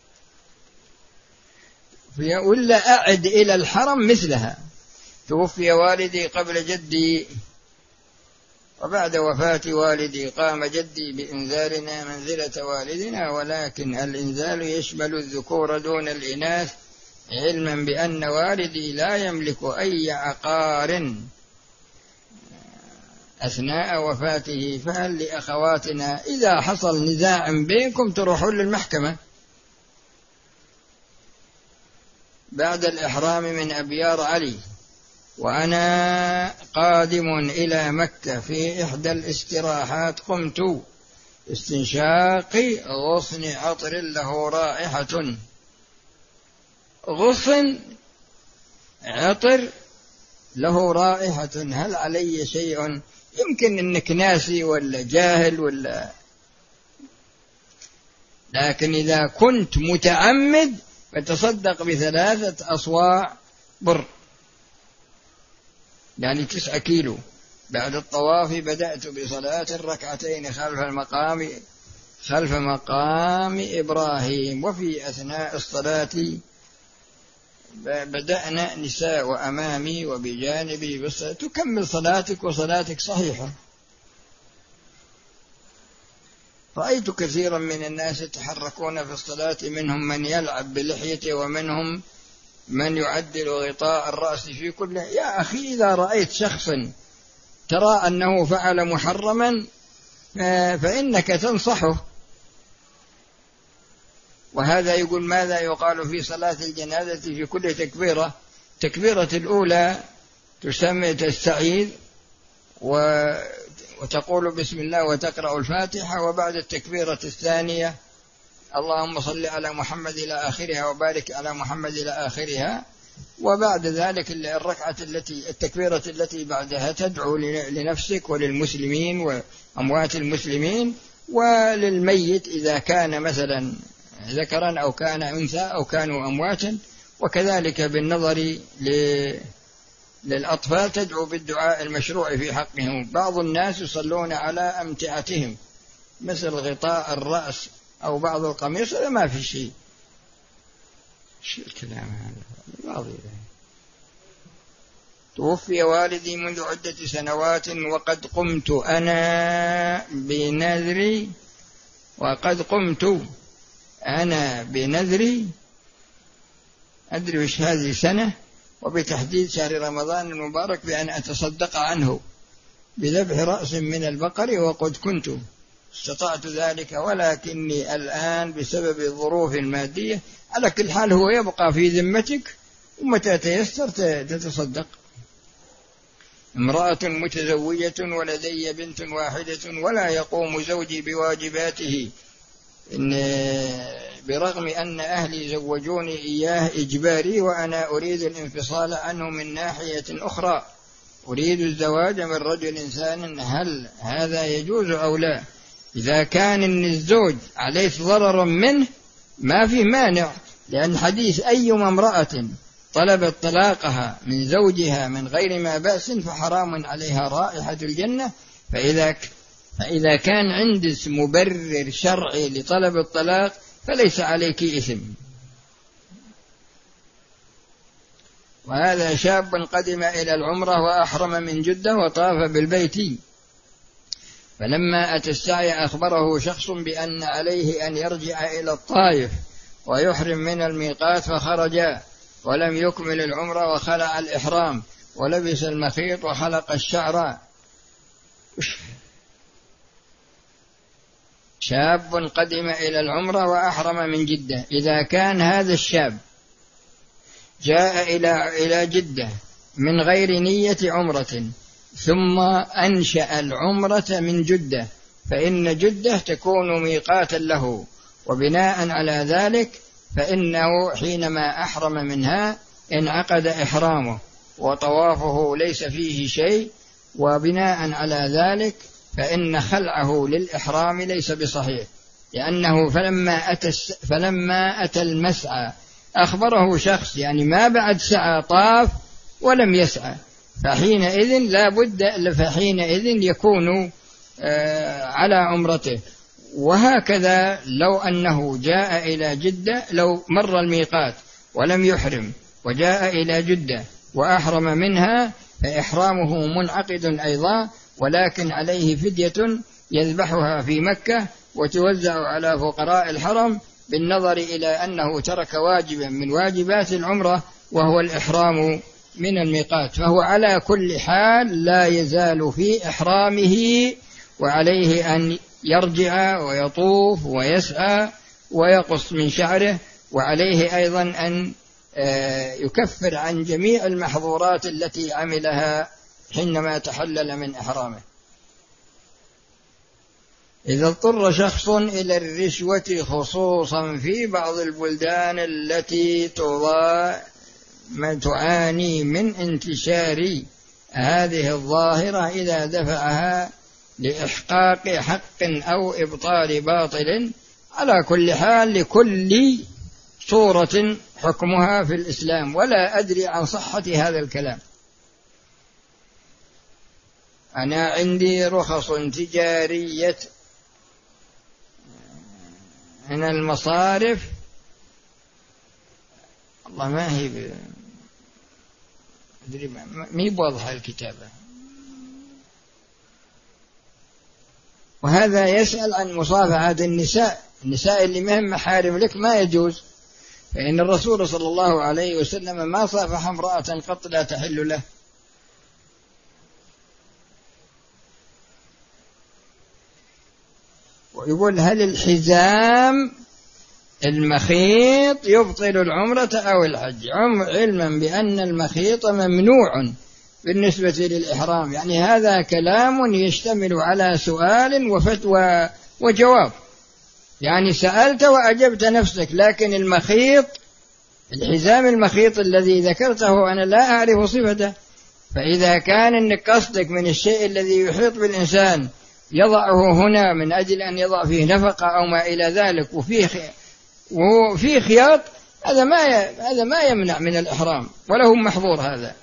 ولا أعد إلى الحرم مثلها. توفي والدي قبل جدي، وبعد وفاة والدي قام جدي بإنزالنا منزلة والدنا، ولكن الإنزال يشمل الذكور دون الإناث، علما بأن والدي لا يملك أي عقار أثناء وفاته. فهل لأخواتنا إذا حصل نزاع بينكم تروحون للمحكمة بعد الإحرام من أبيار علي، وأنا قادم إلى مكة في إحدى الاستراحات قمت استنشاق غصن عطر له رائحة، غصن عطر له رائحة، هل علي شيء؟ يمكن أنك ناسي ولا جاهل ولا، لكن إذا كنت متعمد فتصدق بثلاثة أصواع بر، يعني تسعة كيلو. بعد الطواف بدأت بصلاة الركعتين خلف المقام خلف مقام إبراهيم، وفي أثناء الصلاة بدأنا نساء أمامي وبجانبي بالصلاة. تكمل صلاتك وصلاتك صحيحة. رأيت كثيرا من الناس يتحركون في الصلاة، منهم من يلعب بلحيته ومنهم من يعدل غطاء الرأس في كل. يا أخي إذا رأيت شخصا ترى أنه فعل محرما فإنك تنصحه. وهذا يقول ماذا يقال في صلاة الجنازة في كل تكبيرة؟ تكبيرة الأولى تسمى تستعيذ وتقول بسم الله وتقرأ الفاتحة، وبعد التكبيرة الثانية اللهم صل على محمد إلى آخرها وبارك على محمد إلى آخرها، وبعد ذلك الركعة التي التكبيرة التي بعدها تدعو لنفسك وللمسلمين وأموات المسلمين وللميت إذا كان مثلا ذكرا أو كان أنثى أو كانوا أمواتا، وكذلك بالنظر للأطفال تدعو بالدعاء المشروع في حقهم. بعض الناس يصلون على أمتعتهم مثل غطاء الرأس أو بعض القميص، هذا ما في شيء. شو الكلام هذا؟ واضح. توفي والدي منذ عدة سنوات وقد قمت أنا بنذري وقد قمت أنا بنذري أدري وش هذه سنة، وبتحديد شهر رمضان المبارك بأن أتصدق عنه بذبح رأس من البقر، وقد كنت استطعت ذلك، ولكني الآن بسبب الظروف المادية. على كل حال هو يبقى في ذمتك، ومتى تيسر تتصدق. امرأة متزوجة ولدي بنت واحدة ولا يقوم زوجي بواجباته، إن برغم أن أهلي زوجوني إياه إجباري، وأنا أريد الانفصال عنه من ناحية أخرى، أريد الزواج من رجل إنسان، هل هذا يجوز أو لا؟ إذا كان إن الزوج عليه ضرر منه ما في مانع، لأن حديث أيما امرأة طلبت طلاقها من زوجها من غير ما بأس فحرام عليها رائحة الجنة. فإذا فإذا كان عندك مبرر شرعي لطلب الطلاق فليس عليك إثم. وهذا شاب قدم إلى العمرة وأحرم من جدة وطاف بالبيت، فلما أتى السعي أخبره شخص بأن عليه أن يرجع إلى الطائف ويحرم من الميقات، فخرج ولم يكمل العمرة وخلع الإحرام ولبس المخيط وحلق الشعر. شاب قدم إلى العمرة وأحرم من جدة، إذا كان هذا الشاب جاء إلى إلى جدة من غير نية عمرة ثم أنشأ العمرة من جدة، فإن جدة تكون ميقاتا له، وبناء على ذلك فإنه حينما أحرم منها انعقد إحرامه وطوافه ليس فيه شيء، وبناء على ذلك فإن خلعه للإحرام ليس بصحيح، لأنه فلما أتى, فلما أتى المسعى أخبره شخص يعني ما بعد سعى طاف ولم يسعى، فحينئذ لا بد فحينئذ يكون على عمرته. وهكذا لو أنه جاء إلى جدة، لو مر الميقات ولم يحرم وجاء إلى جدة وأحرم منها فإحرامه منعقد أيضا، ولكن عليه فدية يذبحها في مكة وتوزع على فقراء الحرم، بالنظر إلى أنه ترك واجبا من واجبات العمرة وهو الإحرام من الميقات، فهو على كل حال لا يزال في إحرامه، وعليه أن يرجع ويطوف ويسعى ويقص من شعره، وعليه أيضا أن يكفر عن جميع المحظورات التي عملها حينما تحلل من إحرامه. إذا اضطر شخص إلى الرشوة خصوصا في بعض البلدان التي تعاني من انتشار هذه الظاهرة، إذا دفعها لإحقاق حق أو إبطال باطل، على كل حال لكل صورة حكمها في الإسلام، ولا أدري عن صحة هذا الكلام. أنا عندي رخص تجارية من المصارف، الله ما هي ب... أدري ما بوضح الكتابة، وهذا يسأل عن مصافحة النساء، النساء اللي مهم محارم لك ما يجوز، فإن الرسول صلى الله عليه وسلم ما صافح امرأة قط لا تحل له. ويقول هل الحزام المخيط يبطل العمرة أو الحج؟ علما بأن المخيط ممنوع بالنسبة للإحرام، يعني هذا كلام يشتمل على سؤال وفتوى وجواب، يعني سألت وأجبت نفسك، لكن المخيط الحزام المخيط الذي ذكرته أنا لا أعرف صفته، فإذا كان إنك قصدك من الشيء الذي يحيط بالإنسان يضعه هنا من أجل أن يضع فيه نفقة أو ما إلى ذلك وفيه وفيه خياط، هذا ما هذا ما يمنع من الإحرام وله محظور هذا.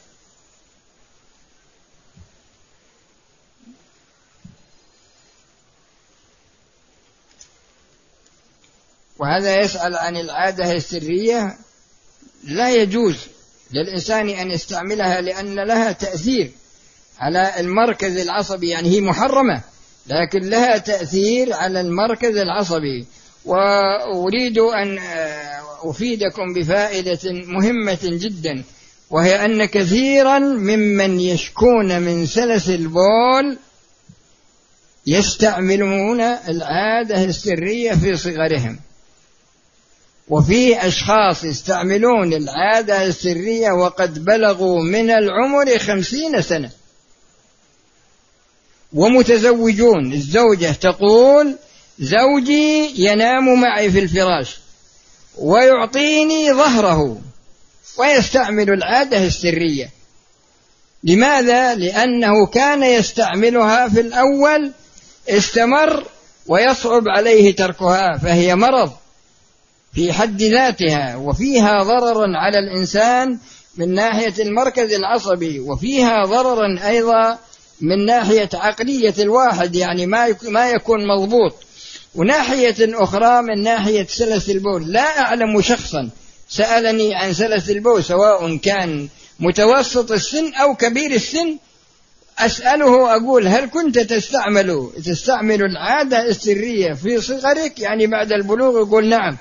وهذا يسأل عن العادة السرية، لا يجوز للإنسان أن يستعملها لأن لها تأثير على المركز العصبي، يعني هي محرمة لكن لها تأثير على المركز العصبي. وأريد أن أفيدكم بفائدة مهمة جدا، وهي أن كثيرا ممن يشكون من سلس البول يستعملون العادة السرية في صغرهم، وفي أشخاص يستعملون العادة السرية وقد بلغوا من العمر خمسين سنة ومتزوجون. الزوجة تقول زوجي ينام معي في الفراش ويعطيني ظهره، ويستعمل العادة السرية. لماذا؟ لأنه كان يستعملها في الأول، استمر ويصعب عليه تركها، فهي مرض في حد ذاتها، وفيها ضرر على الإنسان من ناحية المركز العصبي، وفيها ضرر أيضا من ناحية عقلية الواحد، يعني ما يكون مضبوط، وناحية أخرى من ناحية سلس البول. لا أعلم شخصا سألني عن سلس البول سواء كان متوسط السن أو كبير السن، أسأله أقول هل كنت تستعمل تستعمل العادة السرية في صغرك يعني بعد البلوغ؟ يقول نعم.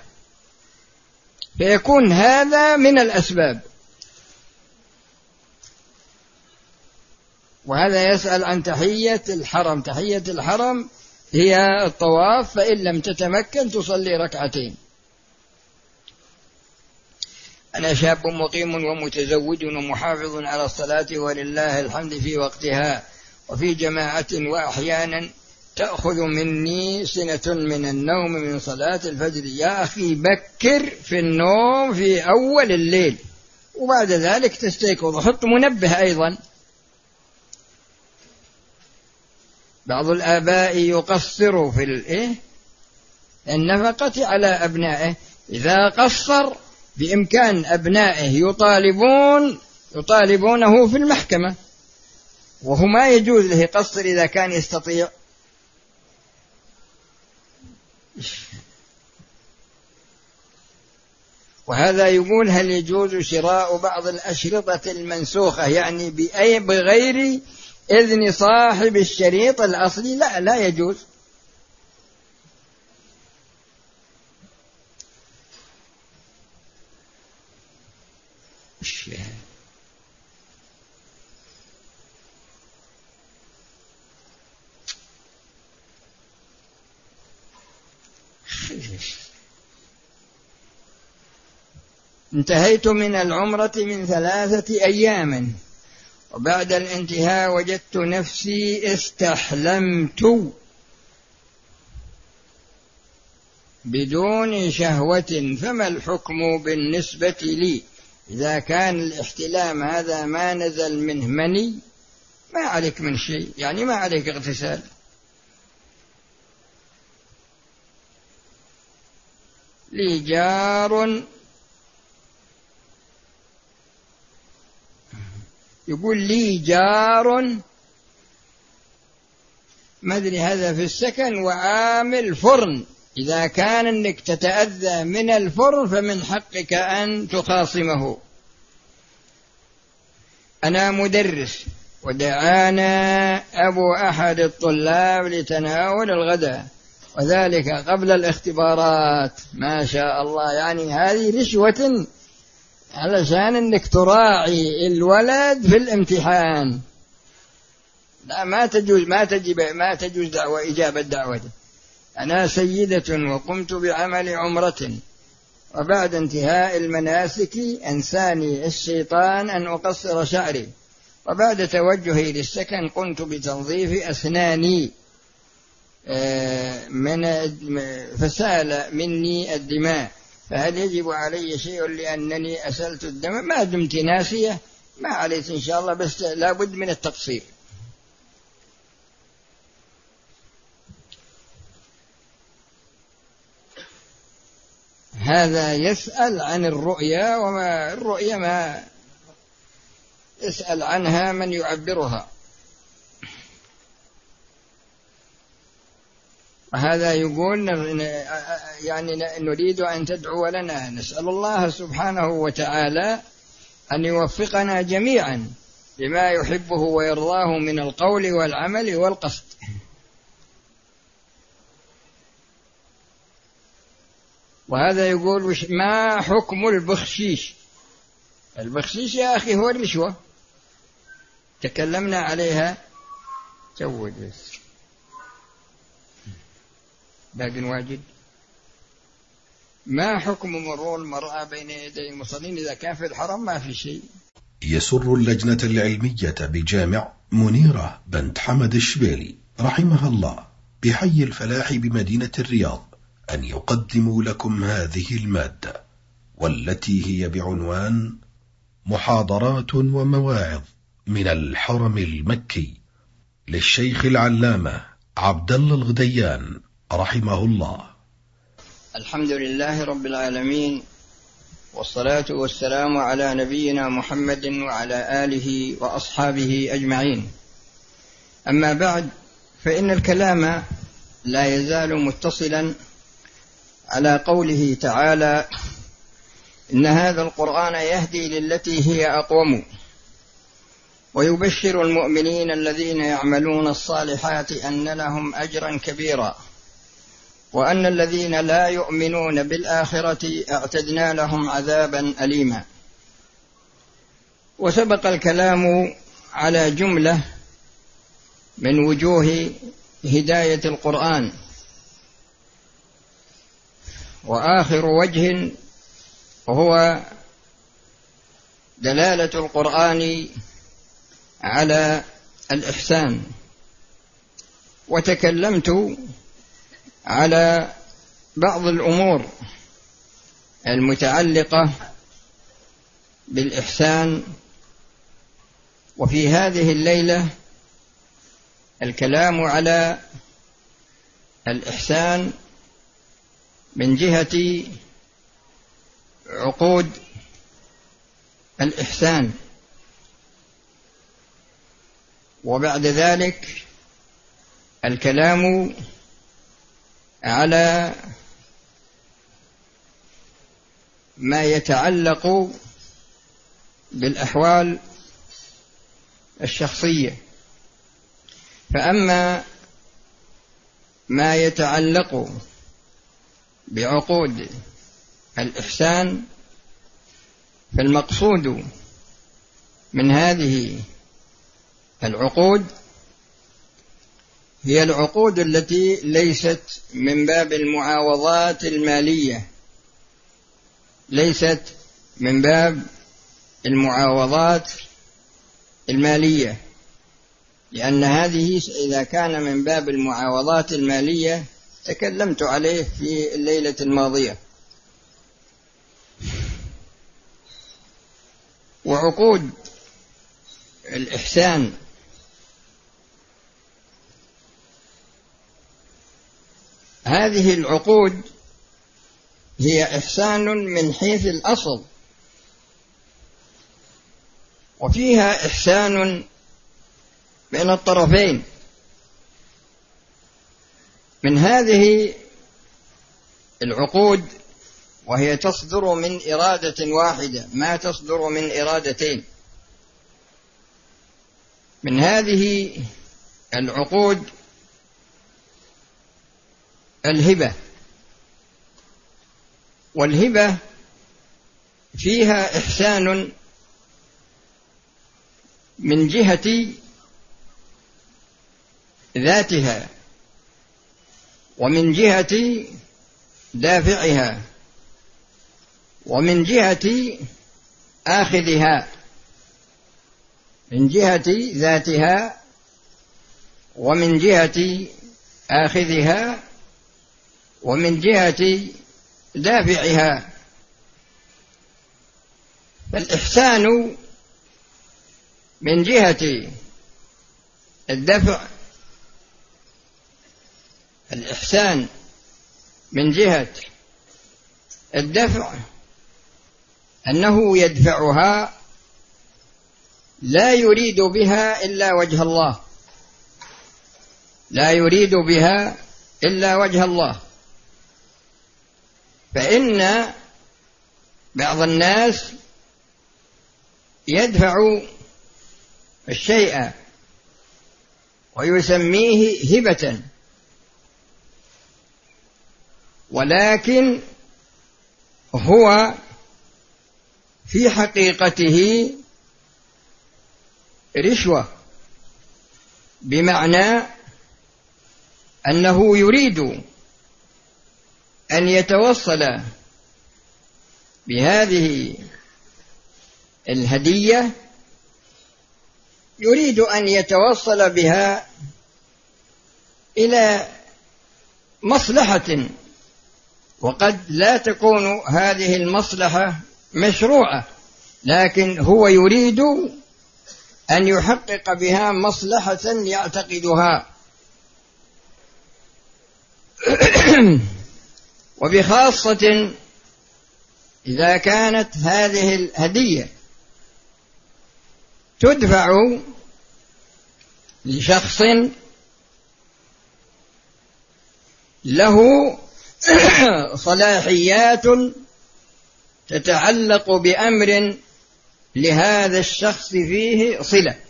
فيكون هذا من الأسباب. وهذا يسأل عن تحية الحرم. تحية الحرم هي الطواف، فإن لم تتمكن تصلي ركعتين. أنا شاب مقيم ومتزوج ومحافظ على الصلاة ولله الحمد في وقتها وفي جماعة، وأحيانا تأخذ مني سنة من النوم من صلاة الفجر. يا أخي بكر في النوم في أول الليل وبعد ذلك تستيقظ، وحط منبه أيضا. بعض الآباء يقصر في الإيه النفقة على أبنائه، إذا قصر بإمكان أبنائه يطالبون يطالبونه في المحكمة، وهو ما يجوز له قصر إذا كان يستطيع. وهذا يقول هل يجوز شراء بعض الأشرطة المنسوخة يعني بأي بغير إذن صاحب الشريط الأصلي؟ لا لا يجوز. انتهيت من العمرة من ثلاثة أيام، وبعد الانتهاء وجدت نفسي استحلمت بدون شهوة، فما الحكم بالنسبة لي؟ إذا كان الاحتلام هذا ما نزل منه مني ما عليك من شيء، يعني ما عليك اغتسال. لي جار يقول لي جار ما أدري هذا في السكن وعامل فرن، إذا كان أنك تتأذى من الفرن فمن حقك أن تخاصمه. أنا مدرس ودعانا أبو أحد الطلاب لتناول الغداء وذلك قبل الاختبارات، ما شاء الله، يعني هذه رشوة علشان أنك تراعي الولد في الامتحان. لا ما تجوز ما تجب ما تجوز دعوة إجابة دعوته. أنا سيدة وقمت بعمل عمرة، وبعد انتهاء المناسك أنساني الشيطان أن أقصر شعري، وبعد توجهي للسكن قمت بتنظيف أسناني من فسال مني الدماء، فهل يجب علي شيء لأنني أسلت الدم؟ ما دمت ناسية ما عليك إن شاء الله، بس لابد من التقصير. هذا يسأل عن الرؤيا، وما الرؤيا ما يسأل عنها من يعبرها. وهذا يقول يعني نريد أن تدعو لنا، نسأل الله سبحانه وتعالى أن يوفقنا جميعا لما يحبه ويرضاه من القول والعمل والقصد. وهذا يقول ما حكم البخشيش؟ البخشيش يا أخي هو الرشوة، تكلمنا عليها جود بس باقي واجد. ما حكم مرور المرأة بين يدي المصلين إذا كان في الحرم؟ ما في شيء. يسر اللجنة العلمية بجامع منيرة بنت حمد الشبيلي رحمها الله بحي الفلاح بمدينة الرياض أن يقدموا لكم هذه المادة، والتي هي بعنوان محاضرات ومواعظ من الحرم المكي للشيخ العلامة عبد الله الغديان رحمه الله. الحمد لله رب العالمين، والصلاة والسلام على نبينا محمد وعلى آله وأصحابه أجمعين. أما بعد، فإن الكلام لا يزال متصلا على قوله تعالى: إن هذا القرآن يهدي للتي هي أقوم ويبشر المؤمنين الذين يعملون الصالحات أن لهم أجرا كبيرا، وأن الذين لا يؤمنون بالآخرة اعتدنا لهم عذابا أليما. وسبق الكلام على جملة من وجوه هداية القرآن، وآخر وجه وهو دلالة القرآن على الإحسان، وتكلمت على بعض الأمور المتعلقة بالإحسان، وفي هذه الليلة الكلام على الإحسان من جهة عقود الإحسان، وبعد ذلك الكلام على ما يتعلق بالأحوال الشخصية. فأما ما يتعلق بعقود الإحسان فالمقصود من هذه العقود هي العقود التي ليست من باب المعاوضات المالية، ليست من باب المعاوضات المالية، لأن هذه إذا كان من باب المعاوضات المالية تكلمت عليه في الليلة الماضية. وعقود الإحسان هذه العقود هي إحسان من حيث الأصل، وفيها إحسان بين الطرفين. من هذه العقود وهي تصدر من إرادة واحدة، ما تصدر من إرادتين. من هذه العقود الهبة، والهبة فيها إحسان من جهة ذاتها ومن جهة دافعها ومن جهة آخذها، من جهة ذاتها ومن جهة آخذها ومن جهة دافعها. فالإحسان من جهة الدفع، الإحسان من جهة الدفع أنه يدفعها لا يريد بها إلا وجه الله، لا يريد بها إلا وجه الله. فإن بعض الناس يدفع الشيء ويسميه هبة، ولكن هو في حقيقته رشوة، بمعنى أنه يريد أن يتوصل بهذه الهدية، يريد أن يتوصل بها إلى مصلحة، وقد لا تكون هذه المصلحة مشروعة، لكن هو يريد أن يحقق بها مصلحة يعتقدها. وبخاصة إذا كانت هذه الهدية تدفع لشخص له صلاحيات تتعلق بأمر لهذا الشخص فيه صلة،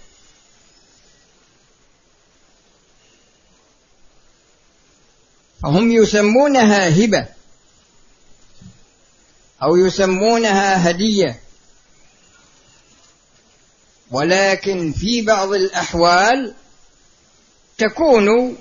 فهم يسمونها هبة أو يسمونها هدية، ولكن في بعض الأحوال تكون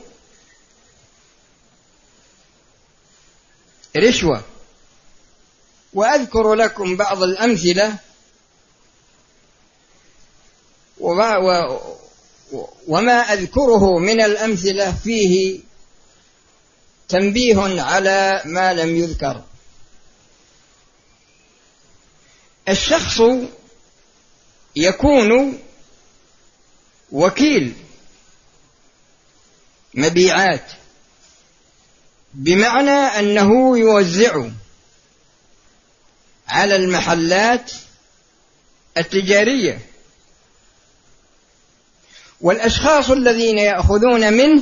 رشوة. وأذكر لكم بعض الأمثلة وما أذكره من الأمثلة فيه تنبيه على ما لم يذكر. الشخص يكون وكيل مبيعات، بمعنى أنه يوزع على المحلات التجارية، والأشخاص الذين يأخذون منه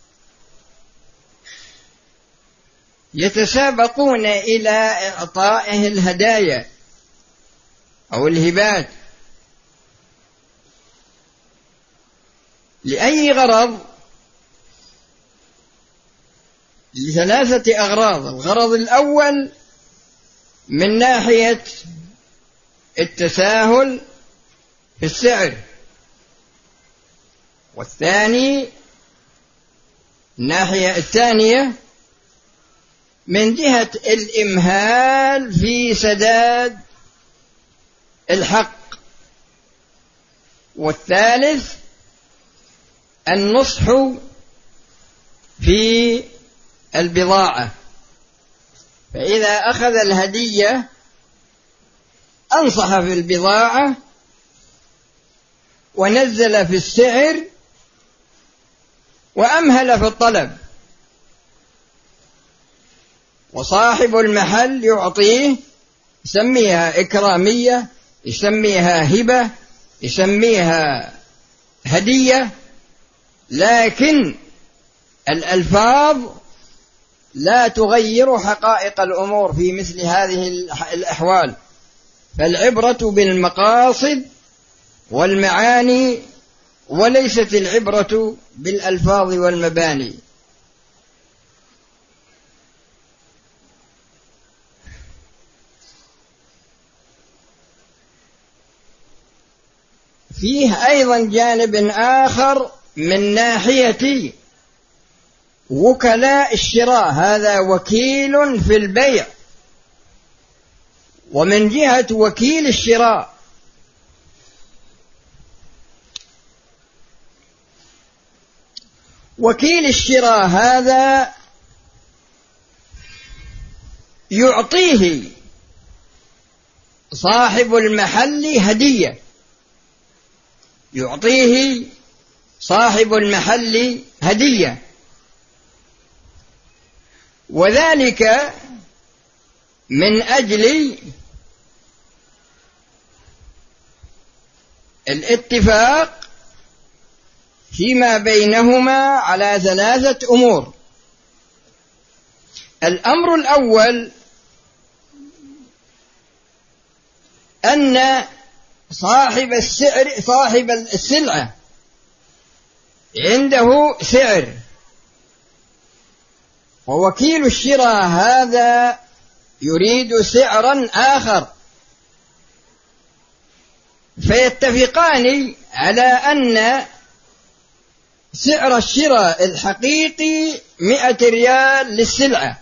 يتسابقون إلى إعطائه الهدايا أو الهبات لأي غرض؟ لثلاثة أغراض. الغرض الأول من ناحية التساهل في السعر، والثاني الناحية الثانية من جهة الإمهال في سداد الحق، والثالث النصح في البضاعة. فإذا أخذ الهدية أنصح في البضاعة ونزل في السعر وأمهل في الطلب، وصاحب المحل يعطيه، يسميها إكرامية، يسميها هبة، يسميها هدية، لكن الألفاظ لا تغير حقائق الأمور في مثل هذه الأحوال، فالعبرة بالمقاصد والمعاني وليست العبرة بالألفاظ والمباني. فيه أيضا جانب آخر من ناحية وكلاء الشراء، هذا وكيل في البيع، ومن جهة وكيل الشراء وكيل الشراء هذا يعطيه صاحب المحل هدية، يعطيه صاحب المحل هدية، وذلك من أجل الاتفاق فيما بينهما على ثلاثة أمور. الأمر الأول أن صاحب السعر صاحب السلعة عنده سعر، ووكيل الشراء هذا يريد سعرا آخر، فيتفقان على أن سعر الشراء الحقيقي مئة ريال للسلعة،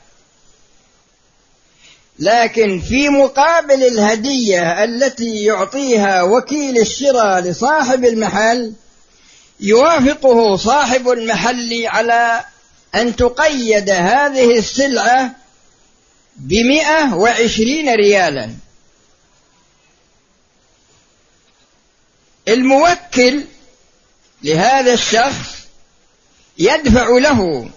لكن في مقابل الهدية التي يعطيها وكيل الشراء لصاحب المحل يوافقه صاحب المحل على أن تقيد هذه السلعة بمئة وعشرين ريالا. الموكل لهذا الشخص يدفع له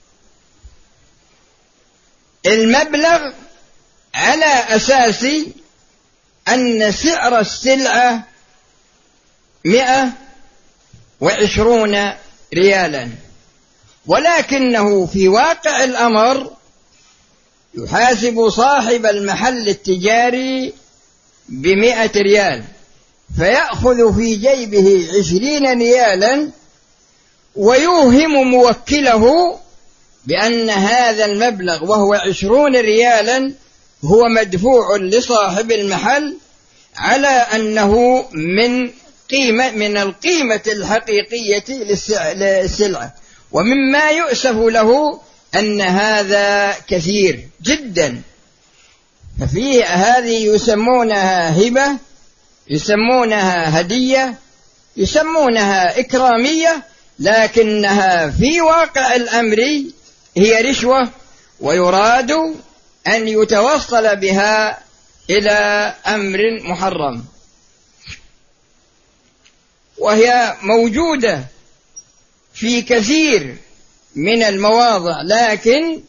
المبلغ على أساس أن سعر السلعة مئة وعشرون ريالا، ولكنه في واقع الأمر يحاسب صاحب المحل التجاري بمئة ريال، فيأخذ في جيبه عشرين ريالا ويوهم موكله بأن هذا المبلغ وهو عشرون ريالا هو مدفوع لصاحب المحل على أنه من قيمة من القيمة الحقيقية للسلعة. ومما يؤسف له أن هذا كثير جدا، ففيه هذه يسمونها هبة، يسمونها هدية، يسمونها إكرامية، لكنها في واقع الأمر هي رشوة، ويراد أن يتوصل بها إلى أمر محرم، وهي موجودة في كثير من المواضع. لكن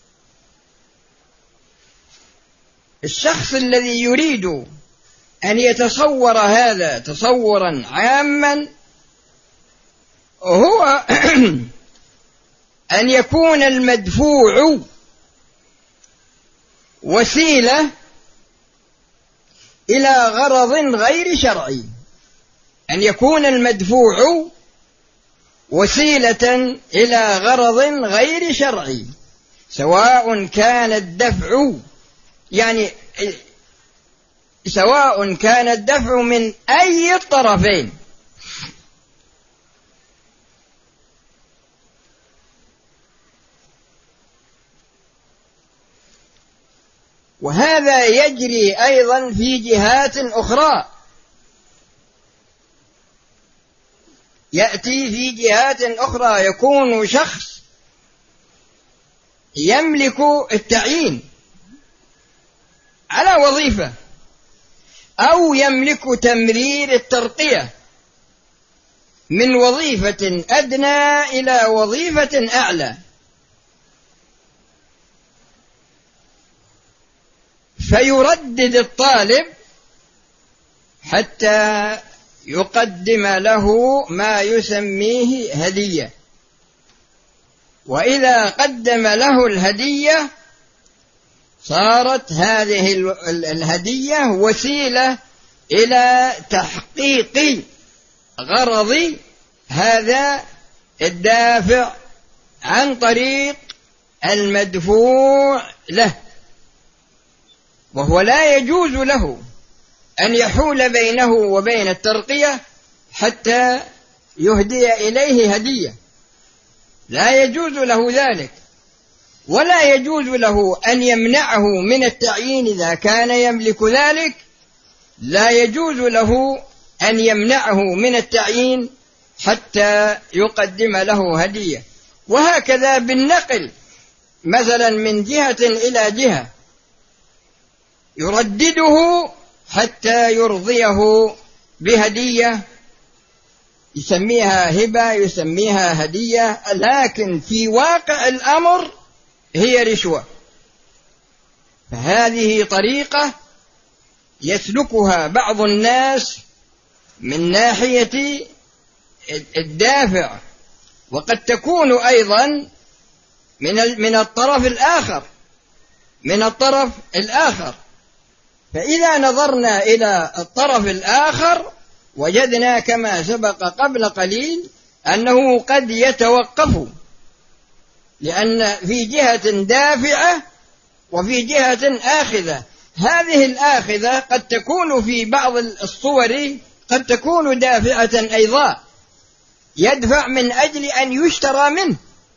الشخص الذي يريد أن يتصور هذا تصورا عاما هو أن يكون المدفوع وسيلة إلى غرض غير شرعي، أن يكون المدفوع وسيلة إلى غرض غير شرعي، سواء كان الدفع يعني سواء كان الدفع من أي الطرفين. وهذا يجري أيضا في جهات أخرى، يأتي في جهات أخرى، يكون شخص يملك التعيين على وظيفة، أو يملك تمرير الترقية من وظيفة أدنى إلى وظيفة أعلى، فيردد الطالب حتى يقدم له ما يسميه هدية، وإذا قدم له الهدية صارت هذه الهدية وسيلة إلى تحقيق غرض هذا الدافع عن طريق المدفوع له، وهو لا يجوز له أن يحول بينه وبين الترقية حتى يهدي إليه هدية، لا يجوز له ذلك، ولا يجوز له أن يمنعه من التعيين إذا كان يملك ذلك، لا يجوز له أن يمنعه من التعيين حتى يقدم له هدية. وهكذا بالنقل مثلا من جهة إلى جهة يردده حتى يرضيه بهدية، يسميها هبة، يسميها هدية، لكن في واقع الأمر هي رشوة. فهذه طريقة يسلكها بعض الناس من ناحية الدافع، وقد تكون أيضا من من الطرف الآخر من الطرف الآخر فإذا نظرنا إلى الطرف الآخر وجدنا كما سبق قبل قليل أنه قد يتوقف، لأن في جهة دافعة وفي جهة آخذة. هذه الآخذة قد تكون في بعض الصور قد تكون دافعة أيضا، يدفع من أجل أن يشترى منه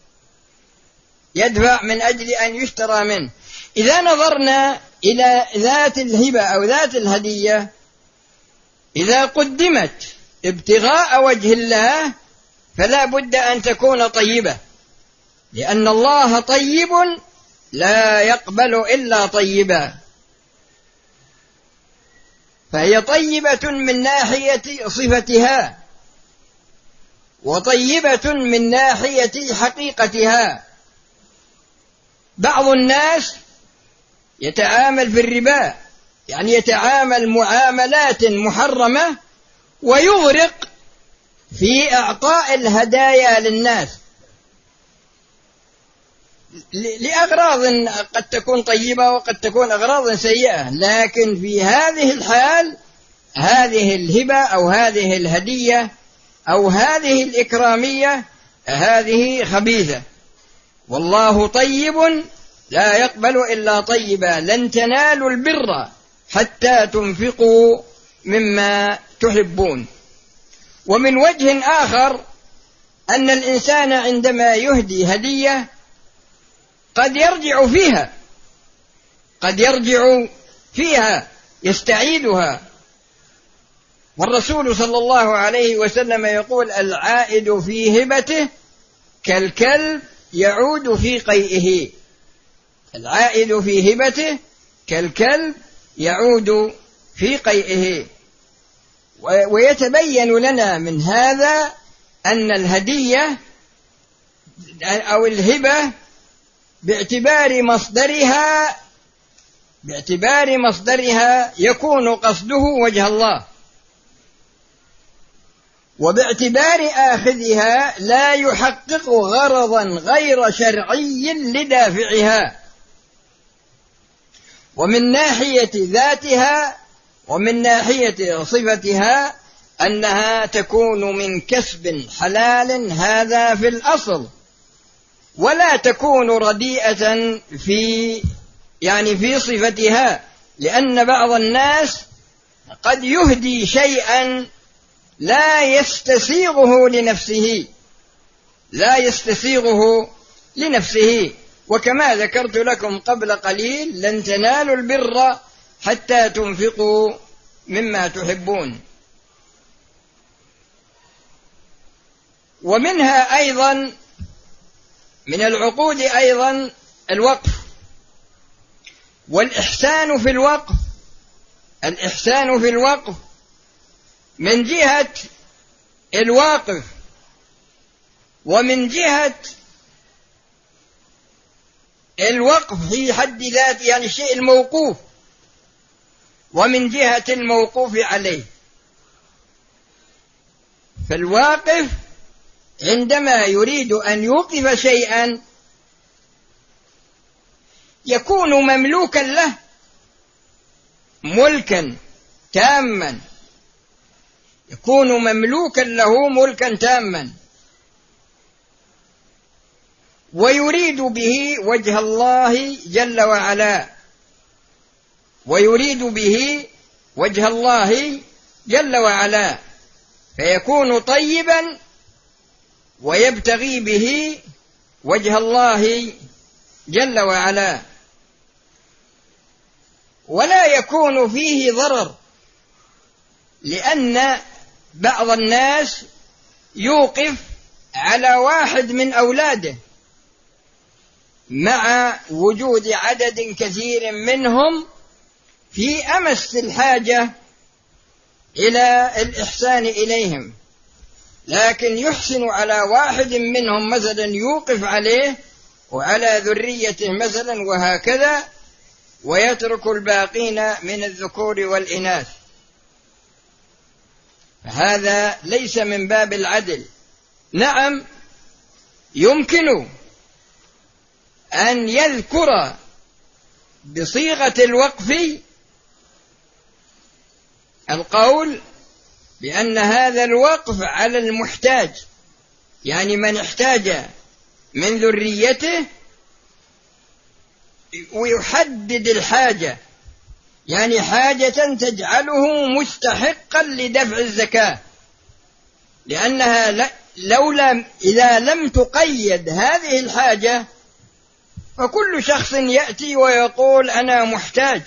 يدفع من أجل أن يشترى منه. إذا نظرنا إلى ذات الهبة أو ذات الهدية، إذا قدمت ابتغاء وجه الله فلا بد أن تكون طيبة، لأن الله طيب لا يقبل إلا طيبا، فهي طيبة من ناحية صفتها، وطيبة من ناحية حقيقتها. بعض الناس يتعامل في الربا، يعني يتعامل معاملات محرمة ويغرق في إعطاء الهدايا للناس لأغراض قد تكون طيبة وقد تكون أغراض سيئة، لكن في هذه الحال هذه الهبة أو هذه الهدية أو هذه الإكرامية هذه خبيثة. والله طيب لا يقبل إلا طيبا، لن تنالوا البر حتى تنفقوا مما تحبون. ومن وجه آخر أن الإنسان عندما يهدي هدية قد يرجع فيها قد يرجع فيها يستعيدها، والرسول صلى الله عليه وسلم يقول: العائد في هبته كالكلب يعود في قيئه. العائد في هبته كالكلب يعود في قيئه. ويتبين لنا من هذا أن الهدية أو الهبة باعتبار مصدرها باعتبار مصدرها يكون قصده وجه الله، وباعتبار آخذها لا يحقق غرضا غير شرعي لدافعها. ومن ناحية ذاتها ومن ناحية صفتها أنها تكون من كسب حلال، هذا في الأصل، ولا تكون رديئة في يعني في صفتها، لأن بعض الناس قد يهدي شيئا لا يستسيغه لنفسه لا يستسيغه لنفسه وكما ذكرت لكم قبل قليل: لن تنالوا البر حتى تنفقوا مما تحبون. ومنها أيضا من العقود أيضا الوقف. والإحسان في الوقف الإحسان في الوقف من جهة الواقف، ومن جهة الوقف في حد ذاته يعني الشيء الموقوف، ومن جهة الموقوف عليه. فالواقف عندما يريد أن يوقف شيئا يكون مملوكا له ملكا تاما يكون مملوكا له ملكا تاما ويريد به وجه الله جل وعلا ويريد به وجه الله جل وعلا فيكون طيبا ويبتغي به وجه الله جل وعلا، ولا يكون فيه ضرر، لأن بعض الناس يوقف على واحد من أولاده مع وجود عدد كثير منهم في أمس الحاجة إلى الإحسان إليهم، لكن يحسن على واحد منهم مثلا يوقف عليه وعلى ذريته مثلا وهكذا، ويترك الباقين من الذكور والإناث. هذا ليس من باب العدل. نعم، يمكن أن يذكر بصيغة الوقف القول بأن هذا الوقف على المحتاج، يعني من احتاج من ذريته، ويحدد الحاجة، يعني حاجة تجعله مستحقا لدفع الزكاة، لأنها لولا إذا لم تقيد هذه الحاجة فكل شخص يأتي ويقول أنا محتاج،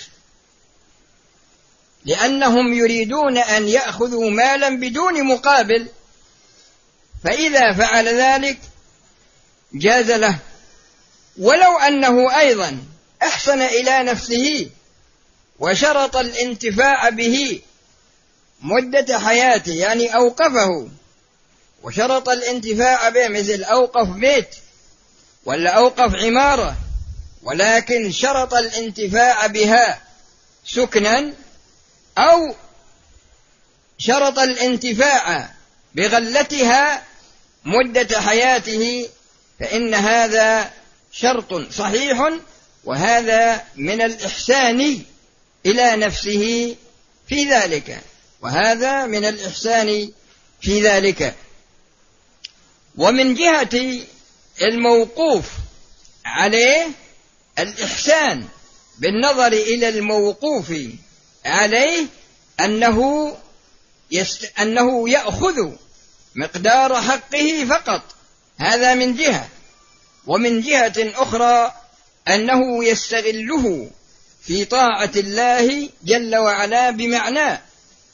لأنهم يريدون أن يأخذوا مالا بدون مقابل، فإذا فعل ذلك جاز له. ولو أنه أيضا أحسن إلى نفسه وشرط الانتفاع به مدة حياته، يعني أوقفه وشرط الانتفاع به، مثل أوقف بيت ولا أوقف عمارة، ولكن شرط الانتفاع بها سكنا، أو شرط الانتفاع بغلتها مدة حياته، فإن هذا شرط صحيح، وهذا من الإحسان إلى نفسه في ذلك وهذا من الإحسان في ذلك. ومن جهة الموقوف عليه الإحسان بالنظر إلى الموقوف عليه أنه, يست... أنه يأخذ مقدار حقه فقط، هذا من جهة. ومن جهة أخرى أنه يستغله في طاعة الله جل وعلا، بمعنى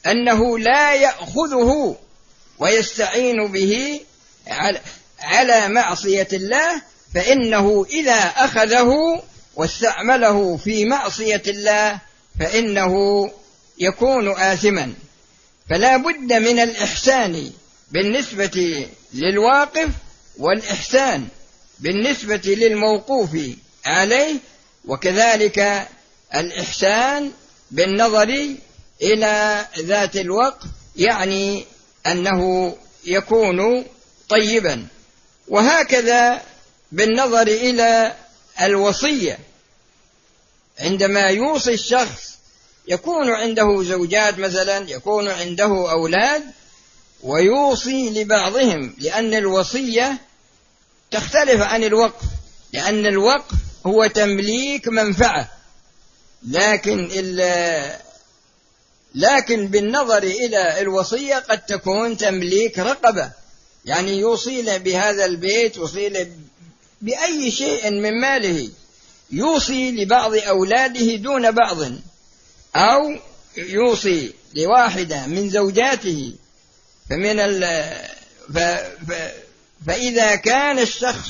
أنه لا يأخذه ويستعين به على معصية الله، فإنه إذا أخذه واستعمله في معصية الله فإنه يكون آثما. فلا بد من الإحسان بالنسبة للواقف، والإحسان بالنسبة للموقوف عليه، وكذلك الإحسان بالنظر إلى ذات الوقف، يعني أنه يكون طيبا. وهكذا بالنظر إلى الوصية، عندما يوصي الشخص يكون عنده زوجات مثلا، يكون عنده أولاد، ويوصي لبعضهم، لأن الوصية تختلف عن الوقف، لأن الوقف هو تمليك منفعة، لكن لكن بالنظر إلى الوصية قد تكون تمليك رقبة، يعني يوصي بهذا البيت، يوصي بأي شيء من ماله، يوصي لبعض أولاده دون بعض، أو يوصي لواحدة من زوجاته. فمن ال... ف... ف... فإذا كان الشخص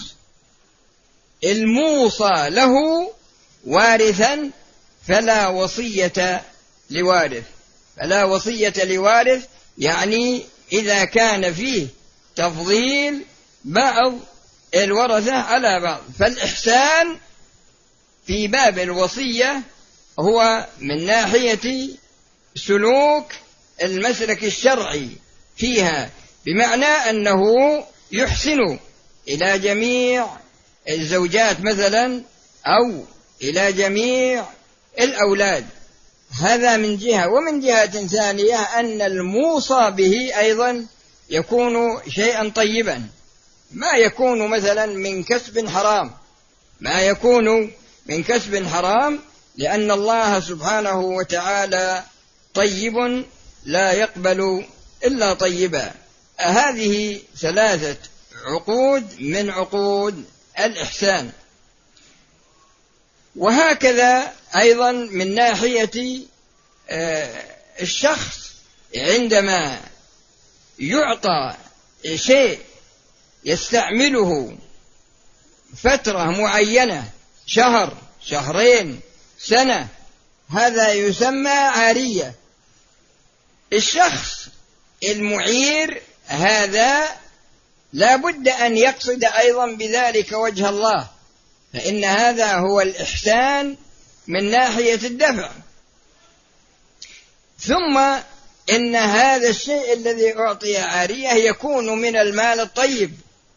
الموصى له وارثا فلا وصية لوارث، فلا وصية لوارث، يعني إذا كان فيه تفضيل بعض الورثة على بعض. فالإحسان في باب الوصية هو من ناحية سلوك المسلك الشرعي فيها، بمعنى أنه يحسن إلى جميع الزوجات مثلا، أو إلى جميع الأولاد، هذا من جهة. ومن جهة ثانية أن الموصى به أيضا يكون شيئا طيبا، ما يكون مثلا من كسب حرام، ما يكون من كسب حرام، لأن الله سبحانه وتعالى طيب لا يقبل إلا طيبا. هذه ثلاثة عقود من عقود الإحسان. وهكذا أيضا من ناحية الشخص عندما يعطى شيء يستعمله فترة معينة، شهر، شهرين، سنة، هذا يسمى عارية. الشخص المعير هذا لا بد أن يقصد أيضا بذلك وجه الله، فإن هذا هو الإحسان من ناحية الدفع. ثم إن هذا الشيء الذي أعطي عارية يكون من المال الطيب،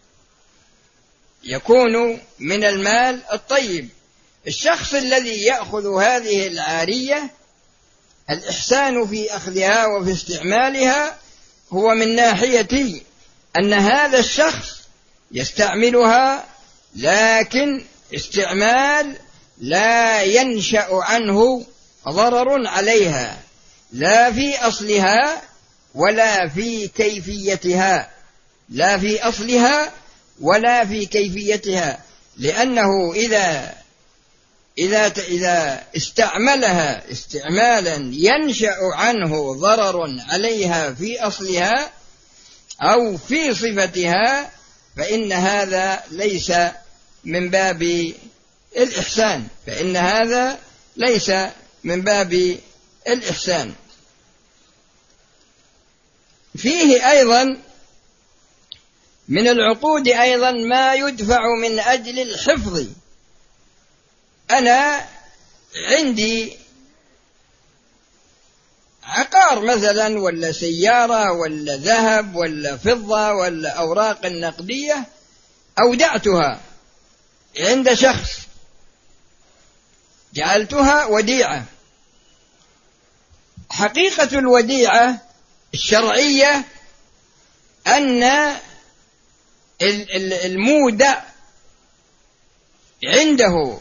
يكون من المال الطيب. الشخص الذي يأخذ هذه العارية الإحسان في أخذها وفي استعمالها هو من ناحية أن هذا الشخص يستعملها، لكن استعمال لا ينشأ عنه ضرر عليها، لا في أصلها ولا في كيفيتها، لا في أصلها ولا في كيفيتها، لأنه إذا إذا إذا استعملها استعمالا ينشأ عنه ضرر عليها في أصلها أو في صفتها، فإن هذا ليس من باب الإحسان، فإن هذا ليس من باب الإحسان. فيه أيضا من العقود أيضا ما يدفع من أجل الحفظ. أنا عندي عقار مثلا، ولا سيارة، ولا ذهب، ولا فضة، ولا أوراق النقدية، أودعتها عند شخص، جعلتها وديعة. حقيقة الوديعة الشرعية أن المودع عنده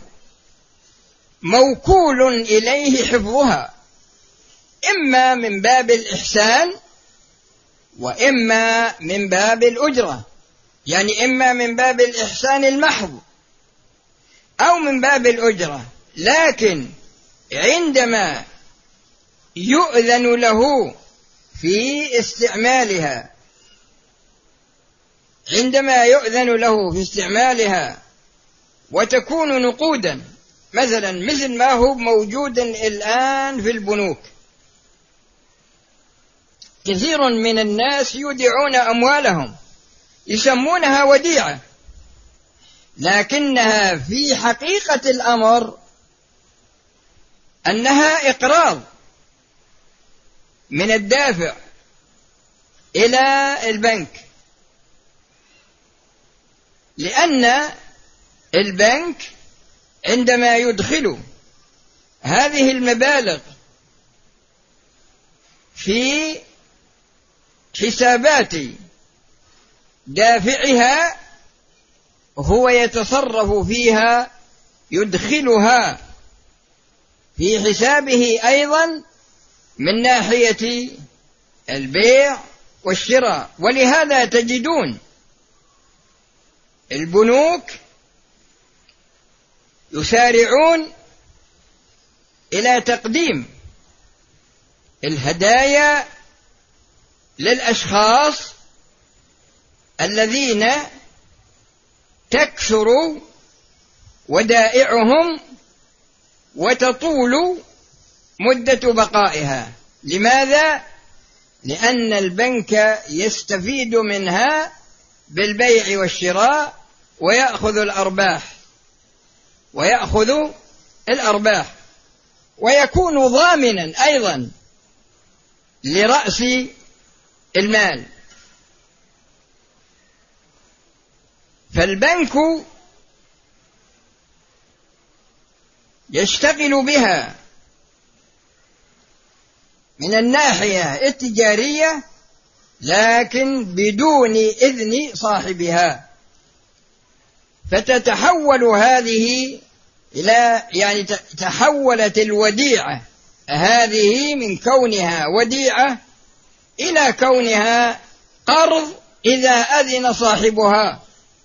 موكول إليه حفظها، إما من باب الإحسان وإما من باب الأجرة، يعني إما من باب الإحسان المحض أو من باب الأجرة. لكن عندما يؤذن له في استعمالها، عندما يؤذن له في استعمالها وتكون نقودا مثلا، مثل ما هو موجود الآن في البنوك. كثير من الناس يودعون أموالهم يسمونها وديعة، لكنها في حقيقة الأمر أنها إقراض من الدافع إلى البنك، لأن البنك عندما يدخل هذه المبالغ في حسابات دافعها هو يتصرف فيها، يدخلها في حسابه أيضا من ناحية البيع والشراء. ولهذا تجدون البنوك يسارعون إلى تقديم الهدايا للأشخاص الذين تكثر ودائعهم وتطول مدة بقائها. لماذا؟ لأن البنك يستفيد منها بالبيع والشراء ويأخذ الأرباح ويأخذ الأرباح ويكون ضامنا أيضا لرأس المال. فالبنك يشتغل بها من الناحية التجارية، لكن بدون إذن صاحبها، فتتحول هذه إلى يعني تحولت الوديعة هذه من كونها وديعة إلى كونها قرض إذا أذن صاحبها.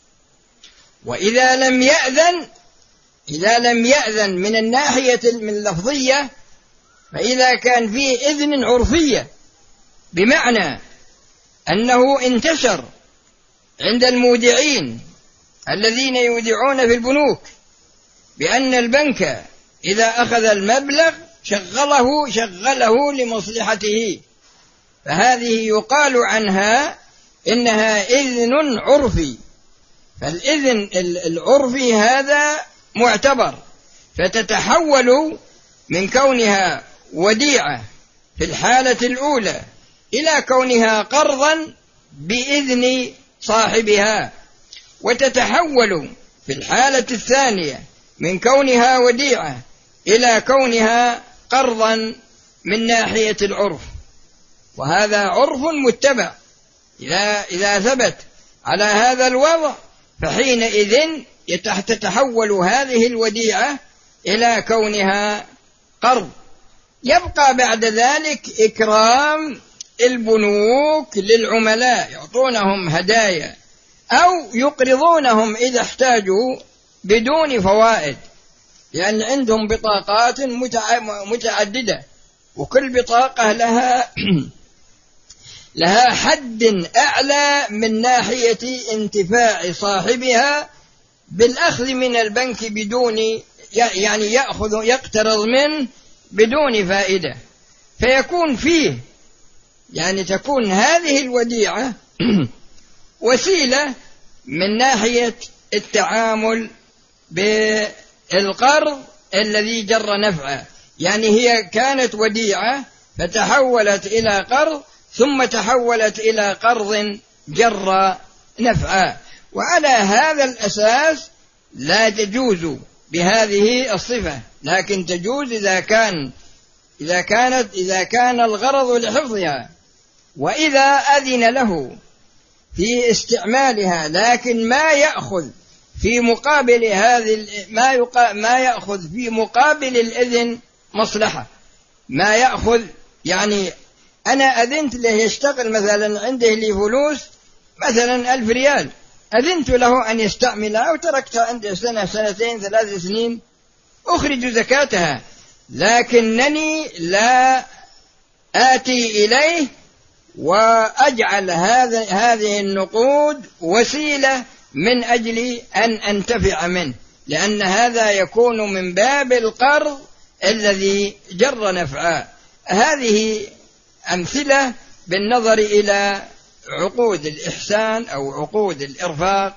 وإذا لم يأذن إذا لم يأذن من الناحية اللفظية، فإذا كان فيه إذن عرفية بمعنى أنه انتشر عند المودعين الذين يودعون في البنوك بأن البنك إذا أخذ المبلغ شغله شغله لمصلحته، فهذه يقال عنها إنها إذن عرفي. فالإذن العرفي هذا معتبر، فتتحول من كونها وديعة في الحالة الأولى إلى كونها قرضا بإذن صاحبها، وتتحول في الحالة الثانية من كونها وديعة إلى كونها قرضا من ناحية العرف. وهذا عرف متبع، إذا إذا ثبت على هذا الوضع فحينئذ تتحول هذه الوديعة إلى كونها قرض. يبقى بعد ذلك إكرام البنوك للعملاء، يعطونهم هدايا أو يقرضونهم إذا احتاجوا بدون فوائد، لأن عندهم بطاقات متعددة، وكل بطاقة لها لها حد أعلى من ناحية انتفاع صاحبها بالأخذ من البنك بدون يعني يأخذ يقترض منه بدون فائدة. فيكون فيه يعني تكون هذه الوديعة وسيلة من ناحية التعامل بالقرض الذي جر نفعه، يعني هي كانت وديعة فتحولت إلى قرض، ثم تحولت إلى قرض جر نفعا. وعلى هذا الأساس لا تجوز بهذه الصفة، لكن تجوز إذا كان إذا كانت إذا كان الغرض لحفظها، وإذا أذن له في استعمالها، لكن ما يأخذ في مقابل هذه ما يقا ما يأخذ في مقابل الإذن مصلحة. ما يأخذ يعني أنا أذنت له يشتغل مثلا عنده لي فلوس مثلا ألف ريال، أذنت له أن يستعملها وتركتها عنده سنة سنتين ثلاث سنين، أخرج زكاتها، لكنني لا آتي إليه وأجعل هذا هذه النقود وسيلة من أجل أن أنتفع منه، لأن هذا يكون من باب القرض الذي جر نفعا. هذه أمثلة بالنظر إلى عقود الإحسان أو عقود الإرفاق.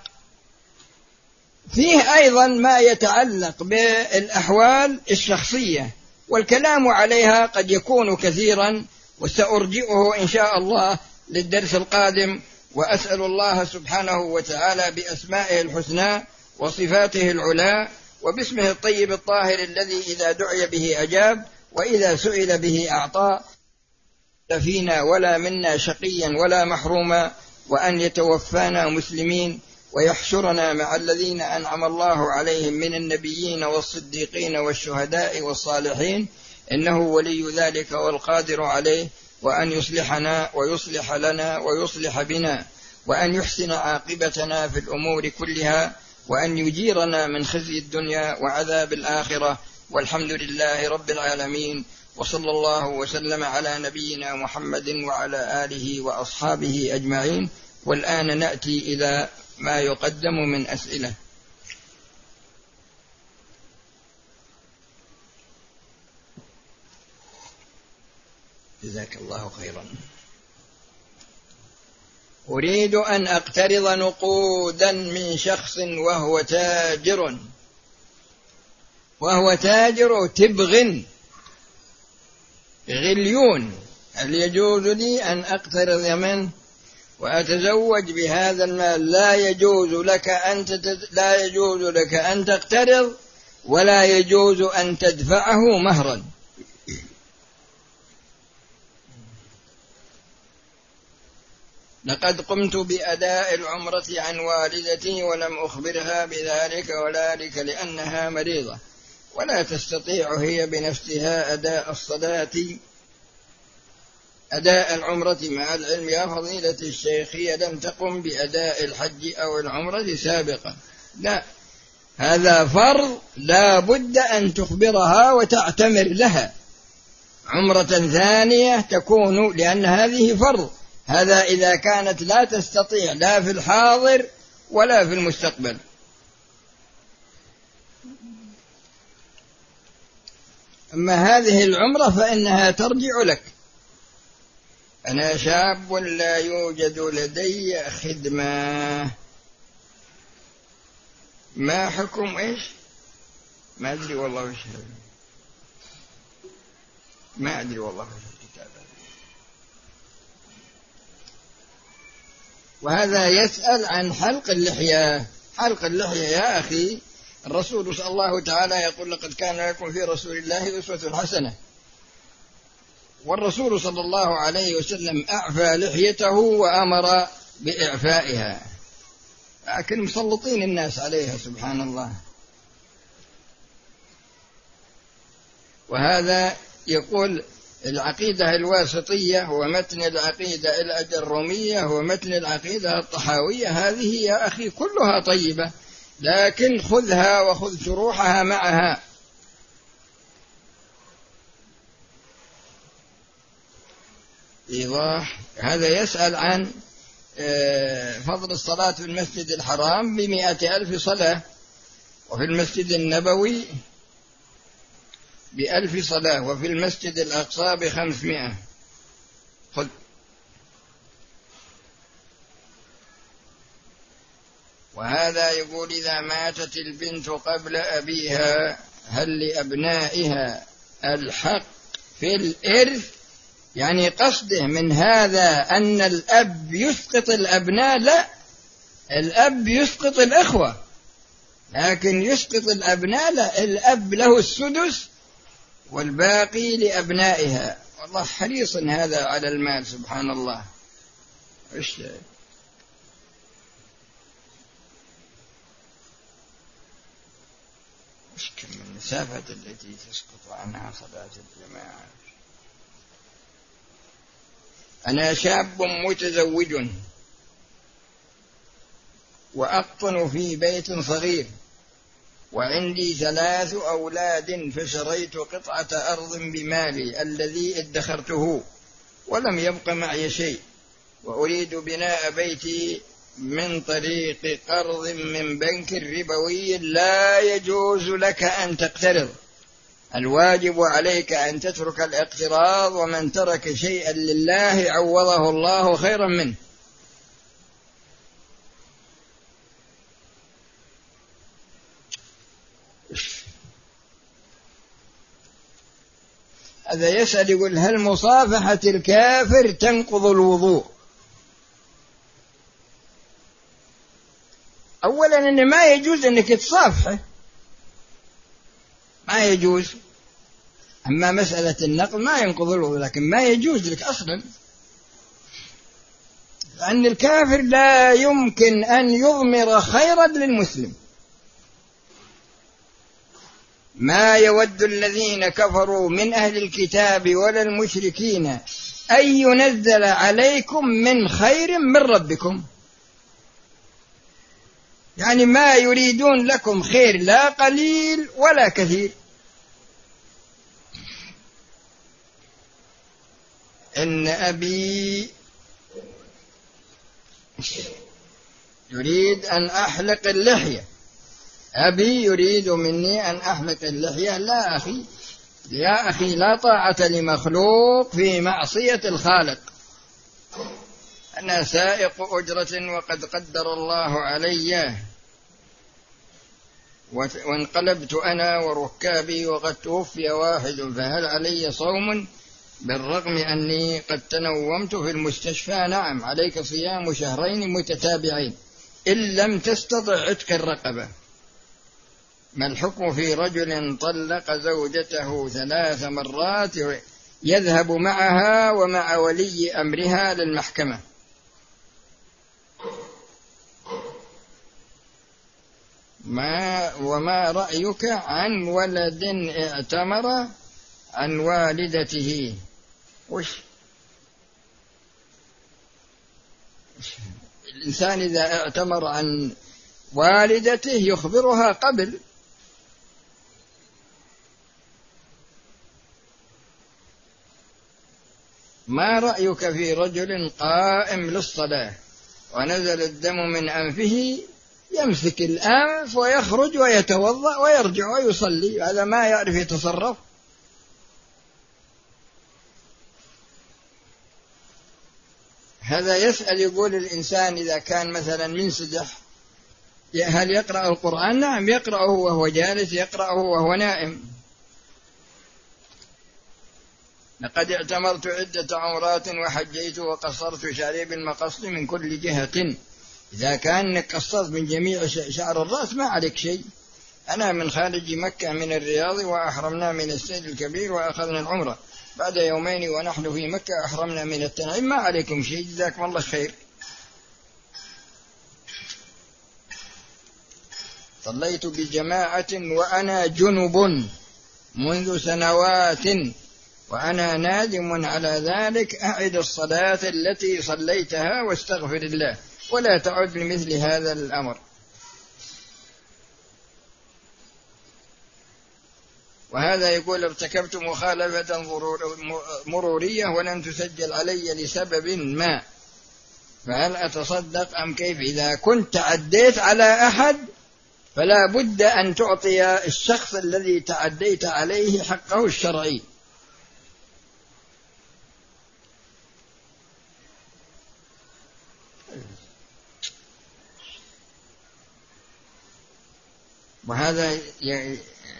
فيه أيضا ما يتعلق بالأحوال الشخصية، والكلام عليها قد يكون كثيرا، وسأرجئه إن شاء الله للدرس القادم. وأسأل الله سبحانه وتعالى بأسمائه الحسنى وصفاته العلى وباسمه الطيب الطاهر الذي إذا دعي به أجاب وإذا سئل به أعطى، فينا ولا منا شقيا ولا محروما، وأن يتوفانا مسلمين ويحشرنا مع الذين أنعم الله عليهم من النبيين والصديقين والشهداء والصالحين، إنه ولي ذلك والقادر عليه. وأن يصلحنا ويصلح لنا ويصلح بنا، وأن يحسن عاقبتنا في الأمور كلها، وأن يجيرنا من خزي الدنيا وعذاب الآخرة. والحمد لله رب العالمين، وصلى الله وسلم على نبينا محمد وعلى آله وأصحابه أجمعين. والآن نأتي إلى ما يقدم من أسئلة. جزاك الله خيرا. أريد أن أقترض نقودا من شخص وهو تاجر وهو تاجر تبغ غليون، هل يجوز لي أن أقترض منه وأتزوج بهذا المال؟ لا يجوز لك أن تتز... لا يجوز لك أن تقترض، ولا يجوز أن تدفعه مهرا. لقد قمت بأداء العمرة عن والدتي ولم أخبرها بذلك وذلك لأنها مريضة، ولا تستطيع هي بنفسها أداء الصلاة أداء العمرة، مع العلم يا فضيلة الشيخ هي لم تقم بأداء الحج أو العمرة سابقا. لا، هذا فرض لا بد أن تخبرها وتعتمر لها عمرة ثانية تكون، لأن هذه فرض. هذا إذا كانت لا تستطيع لا في الحاضر ولا في المستقبل. أما هذه العمرة فإنها ترجع لك. أنا شاب لا يوجد لدي خدمة، ما حكم إيش؟ ما أدري والله وش ما أدري والله وش الكتاب. وهذا يسأل عن حلق اللحية. حلق اللحية يا أخي، الرسول صلى الله تعالى يقول: لقد كان لكم في رسول الله أسوة حسنة. والرسول صلى الله عليه وسلم أعفى لحيته وأمر بإعفائها، لكن مسلطين الناس عليها سبحان الله. وهذا يقول: العقيدة الواسطية هو متن العقيدة الأجرومية هو متن العقيدة الطحاوية. هذه يا أخي كلها طيبة، لكن خذها وخذ شروحها معها. إيضاح: هذا يسأل عن فضل الصلاة في المسجد الحرام بمئة ألف صلاة، وفي المسجد النبوي بألف صلاة، وفي المسجد الأقصى بخمسمائة. خذ. وهذا يقول: إذا ماتت البنت قبل أبيها هل لأبنائها الحق في الإرث؟ يعني قصده من هذا أن الأب يسقط الأبناء؟ لا، الأب يسقط الأخوة، لكن يسقط الأبناء لا. الأب له السدس والباقي لأبنائها. والله حريص هذا على المال سبحان الله. إيش إيش كم المسافة التي تسقط عنها صلاة الجماعة؟ أنا شاب متزوج وأقطن في بيت صغير، وعندي ثلاث أولاد، فشريت قطعة أرض بمالي الذي ادخرته ولم يبق معي شيء، وأريد بناء بيتي من طريق قرض من بنك ربوي لا يجوز لك أن تقترض، الواجب عليك أن تترك الاقتراض، ومن ترك شيئا لله عوضه الله خيرا منه. هذا يسأل يقول: هل مصافحة الكافر تنقض الوضوء؟ أولا إن ما يجوز أنك تصافحه، ما يجوز. أما مسألة النقل ما ينقض الوضوء، لكن ما يجوز لك أصلا، لأن الكافر لا يمكن أن يضمر خيرا للمسلم. ما يود الذين كفروا من أهل الكتاب ولا المشركين أن ينزل عليكم من خير من ربكم، يعني ما يريدون لكم خير لا قليل ولا كثير. إن أبي يريد أن أحلق اللحية، أبي يريد مني أن أحلق اللحية. لا أخي، يا أخي، لا طاعة لمخلوق في معصية الخالق. أنا سائق أجرة وقد قدر الله علي، وانقلبت أنا وركابي وقد توفي واحد، فهل علي صوم بالرغم أني قد تنومت في المستشفى؟ نعم، عليك صيام شهرين متتابعين إن لم تستطع عتق الرقبة. ما الحكم في رجل طلق زوجته ثلاث مرات يذهب معها ومع ولي أمرها للمحكمة؟ ما وما رأيك عن ولد اعتمر عن والدته؟ وش الإنسان إذا اعتمر عن والدته يخبرها قبل. ما رأيك في رجل قائم للصلاة ونزل الدم من أنفه يمسك الأنف ويخرج ويتوضأ ويرجع ويصلي؟ هذا ما يعرف يتصرف. هذا يسأل يقول: الإنسان إذا كان مثلا ينسدح هل يقرأ القرآن؟ نعم، يقرأه وهو جالس، يقرأه وهو نائم. لقد اعتمرت عدة عمرات وحجيت وقصرت شعري بالمقص من كل جهة. إذا كان قصرت من جميع شعر الرأس ما عليك شيء. أنا من خارج مكة من الرياض، وأحرمنا من السيد الكبير وأخذنا العمرة، بعد يومين ونحن في مكة أحرمنا من التنعيم، ما عليكم شيء، جزاكم الله خير. صليت بجماعة وأنا جنب منذ سنوات وأنا نادم على ذلك. أعد الصلاة التي صليتها واستغفر الله ولا تعد لمثل هذا الأمر. وهذا يقول: ارتكبت مخالفة مرورية ولم تسجل علي لسبب ما، فهل أتصدق أم كيف؟ إذا كنت تعديت على أحد فلا بد أن تعطي الشخص الذي تعديت عليه حقه الشرعي. وهذا ي...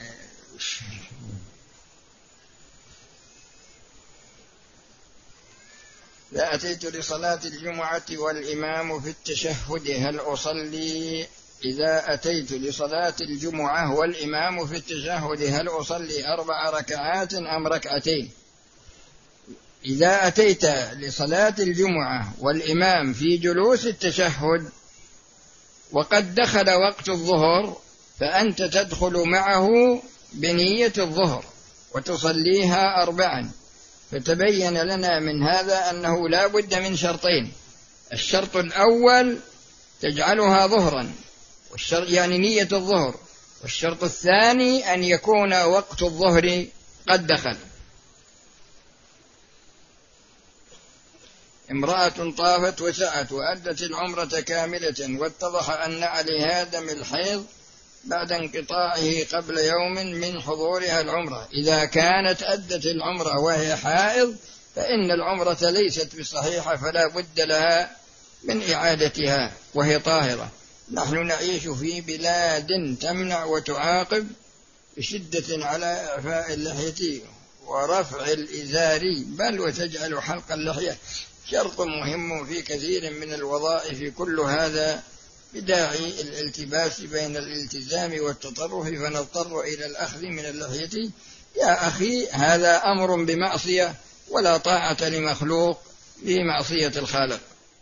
إذا أتيت لصلاة الجمعة والإمام في التشهد هل أصلي؟ إذا أتيت لصلاة الجمعة والإمام في التشهد هل أصلي أربع ركعات أم ركعتين؟ إذا أتيت لصلاة الجمعة والإمام في جلوس التشهد وقد دخل وقت الظهر فأنت تدخل معه بنية الظهر وتصليها أربعا. فتبين لنا من هذا أنه لا بد من شرطين: الشرط الأول تجعلها ظهرا، والشرط يعني نية الظهر، والشرط الثاني أن يكون وقت الظهر قد دخل. امرأة طافت وسعت وأدت العمرة كاملة واتضح أن عليها دم الحيض بعد انقطاعه قبل يوم من حضورها العمرة، إذا كانت أدت العمرة وهي حائض فإن العمرة ليست بصحيحة، فلا بد لها من إعادتها وهي طاهرة. نحن نعيش في بلاد تمنع وتعاقب بشدة على إعفاء اللحية ورفع الإزار، بل وتجعل حلق اللحية شرط مهم في كثير من الوظائف. كل هذا بداعي الالتباس بين الالتزام والتطرف، فنضطر إلى الأخذ من اللحية. يا أخي هذا أمر بمعصية، ولا طاعة لمخلوق بمعصية الخالق.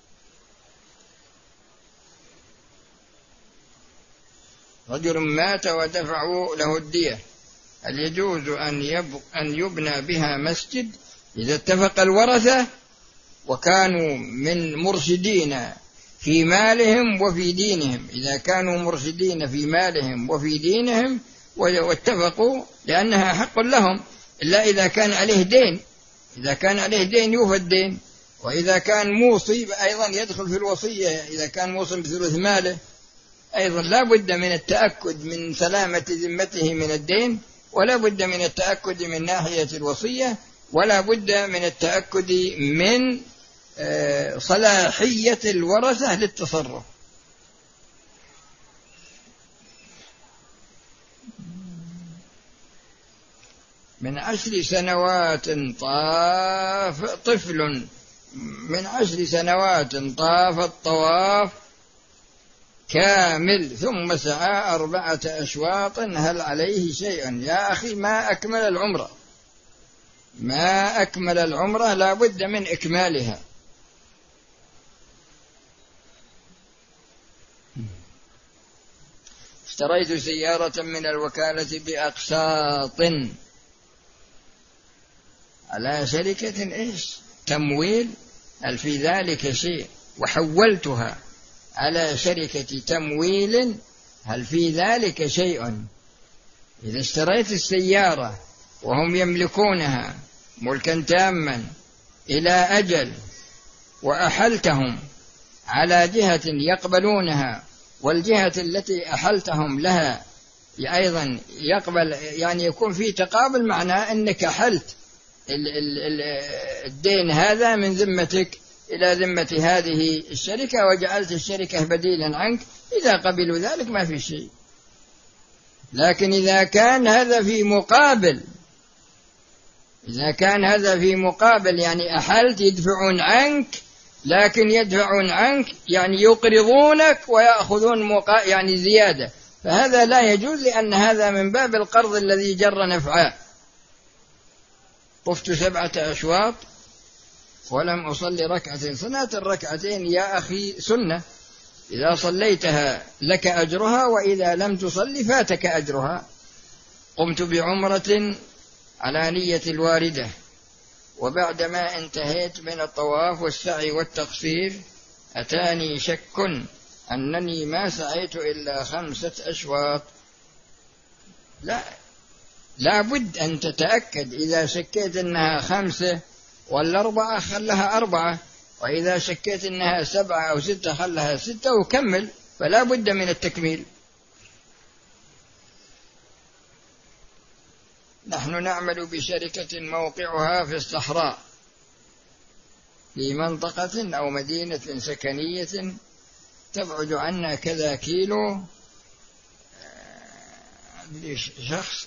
رجل مات ودفعوا له الدية، هل يجوز أن يبنى بها مسجد إذا اتفق الورثة وكانوا من مرشدين في مالهم وفي دينهم؟ إذا كانوا مرشدين في مالهم وفي دينهم واتفقوا، لأنها حق لهم، إلا إذا كان عليه دين. إذا كان عليه دين يوفى الدين، وإذا كان موصي أيضا يدخل في الوصية، إذا كان موصي بثلث ماله أيضا لا بد من التأكد من سلامة ذمته من الدين، ولا بد من التأكد من ناحية الوصية، ولا بد من التأكد من صلاحية الورثة للتصرف. من عشر سنوات طاف طفل من عشر سنوات طاف الطواف كامل ثم سعى أربعة أشواط، هل عليه شيء؟ يا أخي ما أكمل العمرة، ما أكمل العمرة لا بد من إكمالها. اشتريت سيارة من الوكالة بأقساط على شركة إيش تمويل، هل في ذلك شيء؟ وحولتها على شركة تمويل، هل في ذلك شيء؟ إذا اشتريت السيارة وهم يملكونها ملكا تاما إلى أجل وأحلتهم على جهة يقبلونها، والجهة التي أحلتهم لها أيضا يقبل، يعني يكون في تقابل، معناه أنك أحلت الدين هذا من ذمتك إلى ذمة هذه الشركة وجعلت الشركة بديلا عنك، إذا قبلوا ذلك ما في شيء. لكن إذا كان هذا في مقابل إذا كان هذا في مقابل يعني أحلت يدفعون عنك، لكن يدفعون عنك يعني يقرضونك ويأخذون مقا... يعني زيادة، فهذا لا يجوز، لأن هذا من باب القرض الذي جر نفعه. طفت سبعة أشواط ولم أصلي ركعتين. صلاة الركعتين يا أخي سنة، إذا صليتها لك أجرها، وإذا لم تصلي فاتك أجرها. قمت بعمرة على نية الواردة، وبعدما انتهيت من الطواف والسعي والتقصير أتاني شك أنني ما سعيت إلا خمسة أشواط. لا لا بد أن تتأكد، إذا شكيت أنها خمسة ولا أربعة خلها أربعة، وإذا شكيت أنها سبعة أو ستة خلها ستة وكمل، فلا بد من التكميل. نحن نعمل بشركة موقعها في الصحراء في منطقة أو مدينة سكنية تبعد عنا كذا كيلو. شخص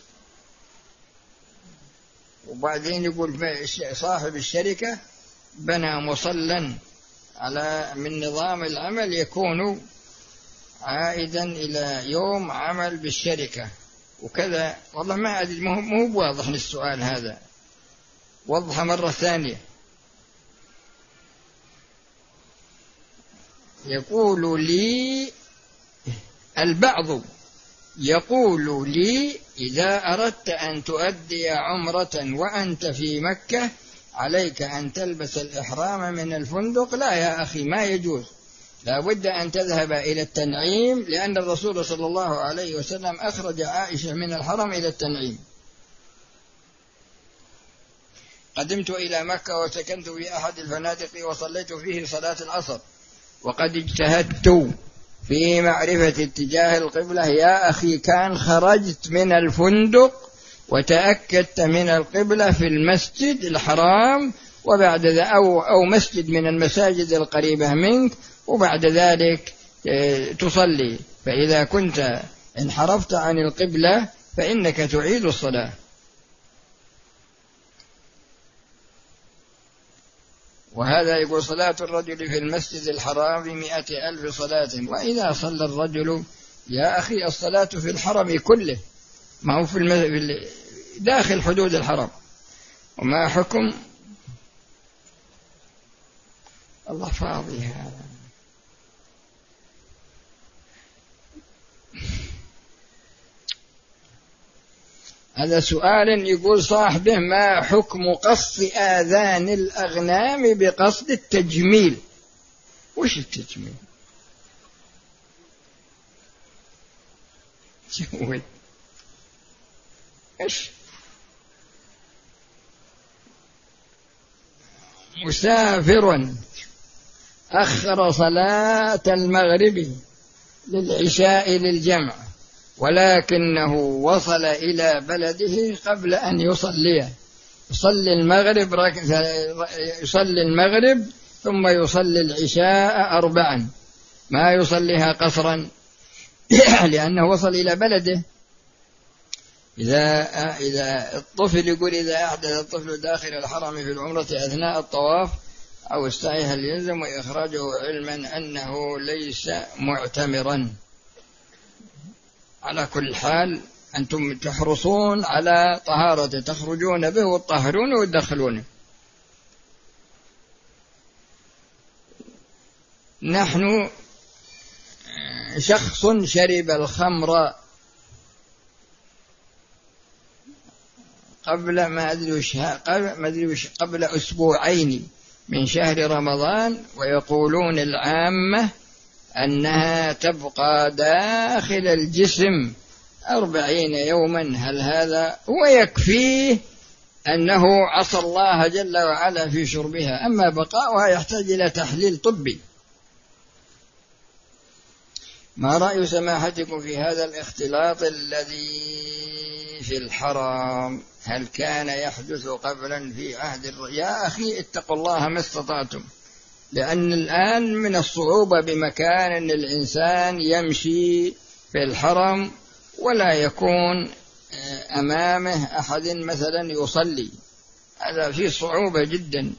وبعدين يقول صاحب الشركة بنى مصلى على من نظام العمل يكون عائدا إلى يوم عمل بالشركة وكذا. والله ما أدري، مو هو واضح السؤال هذا، وضح مرة ثانية. يقول لي البعض يقول لي إذا أردت أن تؤدي عمرة وأنت في مكة عليك أن تلبس الإحرام من الفندق. لا يا أخي، ما يجوز، لا بد أن تذهب إلى التنعيم، لأن الرسول صلى الله عليه وسلم أخرج عائشة من الحرم إلى التنعيم. قدمت إلى مكة وسكنت في أحد الفنادق وصليت فيه صلاة العصر، وقد اجتهدت في معرفة اتجاه القبلة. يا أخي كان خرجت من الفندق وتأكدت من القبلة في المسجد الحرام وبعد ذلك أو, أو مسجد من المساجد القريبة منك، وبعد ذلك تصلي. فإذا كنت انحرفت عن القبلة فإنك تعيد الصلاة. وهذا يقول صلاة الرجل في المسجد الحرام بمئة ألف صلاة. وإذا صلى الرجل يا أخي الصلاة في الحرم كله، ما هو في الم... داخل حدود الحرم. وما حكم الله فاضي هذا؟ هذا سؤال يقول صاحبه: ما حكم قص آذان الأغنام بقصد التجميل؟ وش التجميل؟ شوي إيش؟ مسافر أخر صلاة المغرب للعشاء للجمع، ولكنه وصل إلى بلده قبل أن يصلي، يصلي المغرب يصلي المغرب ثم يصلي العشاء أربعا، ما يصليها قصرا لأنه وصل إلى بلده. إذا إذا الطفل يقول إذا أحدث الطفل داخل الحرم في العمرة أثناء الطواف أو السعي هل يلزم إخراجه علما أنه ليس معتمرا؟ على كل حال أنتم تحرصون على طهارته، تخرجون به وتطهرونه وتدخلونه. نحن شخص شرب الخمر قبل ما أدري وش قبل ما أدري وش قبل أسبوعين من شهر رمضان، ويقولون العامة أنها تبقى داخل الجسم أربعين يوما. هل هذا هو يكفيه أنه عصى الله جل وعلا في شربها؟ أما بقاؤها يحتاج إلى تحليل طبي. ما رأي سماحتكم في هذا الاختلاط الذي في الحرام؟ هل كان يحدث قبلا في عهد الر... يا أخي اتقوا الله ما استطعتم، لأن الآن من الصعوبة بمكان أن الإنسان يمشي في الحرم ولا يكون أمامه أحد مثلا يصلي، هذا فيه صعوبة جدا.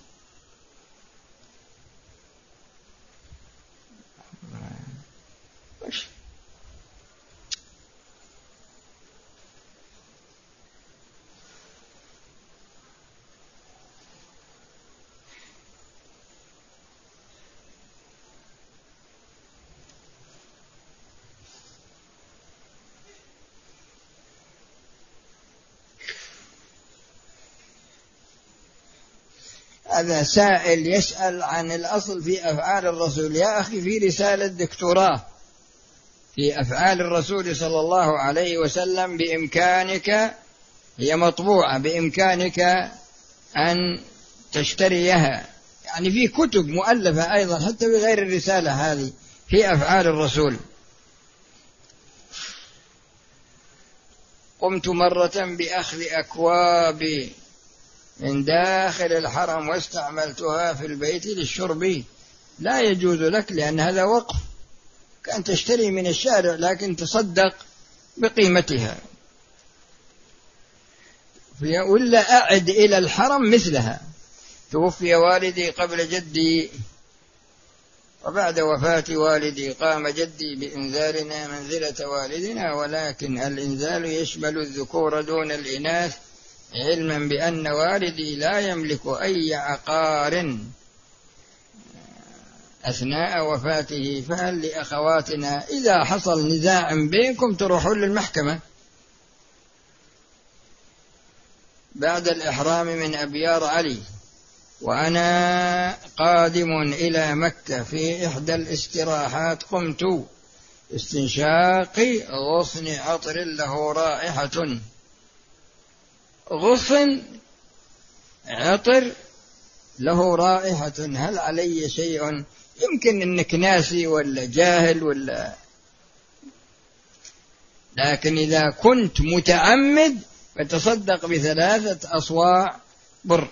هذا سائل يسأل عن الأصل في أفعال الرسول. يا أخي في رسالة دكتوراه في أفعال الرسول صلى الله عليه وسلم، بإمكانك، هي مطبوعة، بإمكانك أن تشتريها، يعني في كتب مؤلفة أيضا حتى بغير الرسالة هذه في أفعال الرسول. قمت مرة بأخذ أكواب من داخل الحرم واستعملتها في البيت للشرب. لا يجوز لك، لأن هذا وقف، كأن تشتري من الشارع لكن تصدق بقيمتها. ولا أعد إلى الحرم مثلها. توفي والدي قبل جدي، وبعد وفاة والدي قام جدي بإنزالنا منزلة والدنا، ولكن الإنزال يشمل الذكور دون الإناث، علما بأن والدي لا يملك أي عقار أثناء وفاته. فهل لأخواتنا إذا حصل نزاع بينكم تروحون للمحكمة بعد الإحرام من أبيار علي، وأنا قادم إلى مكة في إحدى الاستراحات قمت استنشاق غصن عطر له رائحة، غصن عطر له رائحة هل علي شيء؟ يمكن إنك ناسي ولا جاهل ولا، لكن إذا كنت متعمد فتصدق بثلاثة أصواع بر،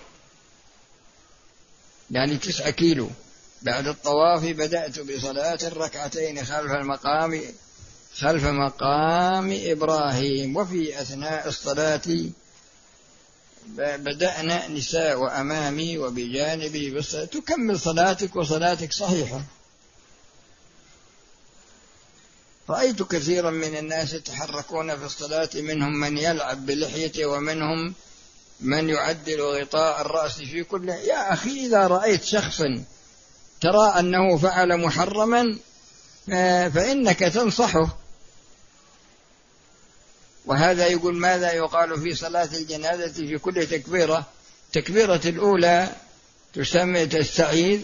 يعني تسعة كيلو. بعد الطواف بدأت بصلاة الركعتين خلف المقام خلف مقام إبراهيم، وفي أثناء الصلاة بدأنا نساء وأمامي وبجانبي، بس تكمل صلاتك وصلاتك صحيحة. رأيت كثيرا من الناس يتحركون في الصلاة، منهم من يلعب بلحيته ومنهم من يعدل غطاء الرأس في كل. يا أخي إذا رأيت شخصا ترى أنه فعل محرما فإنك تنصحه. وهذا يقول ماذا يقال في صلاة الجنازة في كل تكبيرة؟ تكبيرة الأولى تسمى تستعيذ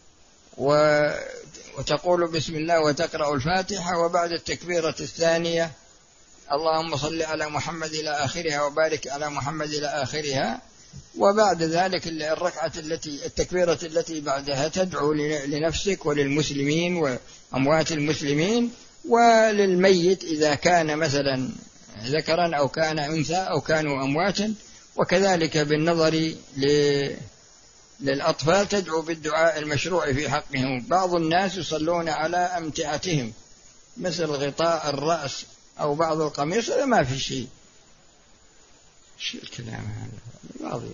وتقول بسم الله وتقرأ الفاتحة، وبعد التكبيرة الثانية اللهم صل على محمد إلى آخرها وبارك على محمد إلى آخرها، وبعد ذلك الركعة التي التكبيرة التي بعدها تدعو لنفسك وللمسلمين وأموات المسلمين وللميت إذا كان مثلا ذكرا أو كان أنثى أو كانوا أمواتا، وكذلك بالنظر للأطفال تدعو بالدعاء المشروع في حقهم. بعض الناس يصلون على أمتعتهم مثل غطاء الرأس أو بعض القميص، هذا ما في شيء. شو الكلام هذا؟ واضح.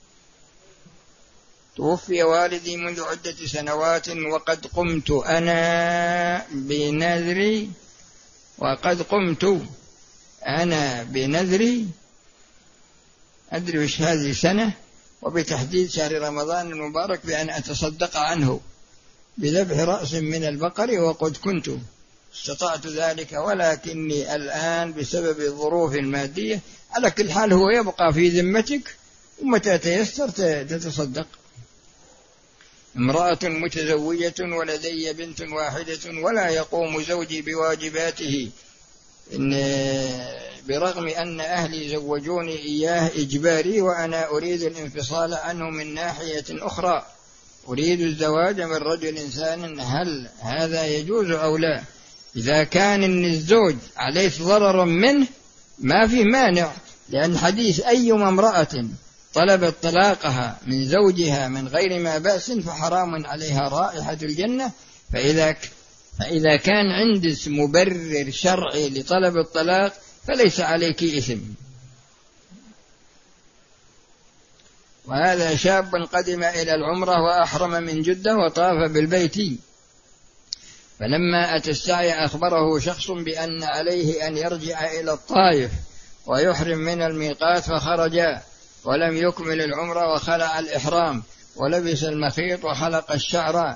توفي والدي منذ عدة سنوات وقد قمت أنا بنذري وقد قمت أنا بنذري أدري وش هذه سنة، وبتحديد شهر رمضان المبارك بأن أتصدق عنه بذبح رأس من البقر، وقد كنت استطعت ذلك، ولكني الآن بسبب الظروف المادية. على كل حال هو يبقى في ذمتك، ومتى تيسر تتصدق. امرأة متزوجة ولدي بنت واحدة ولا يقوم زوجي بواجباته، إن برغم أن أهلي زوجوني إياه إجباري وأنا أريد الانفصال عنه من ناحية أخرى، أريد الزواج من رجل إنسان، هل هذا يجوز أو لا؟ إذا كان إن الزوج عليه ضرر منه ما في مانع، لأن حديث أيما امرأة طلبت طلاقها من زوجها من غير ما بأس فحرام عليها رائحة الجنة. فإذا فإذا كان عندك مبرر شرعي لطلب الطلاق فليس عليك إثم. وهذا شاب قدم إلى العمرة وأحرم من جدة وطاف بالبيت، فلما أتى السعي أخبره شخص بأن عليه أن يرجع إلى الطائف ويحرم من الميقات، فخرج ولم يكمل العمرة وخلع الإحرام ولبس المخيط وحلق الشعر.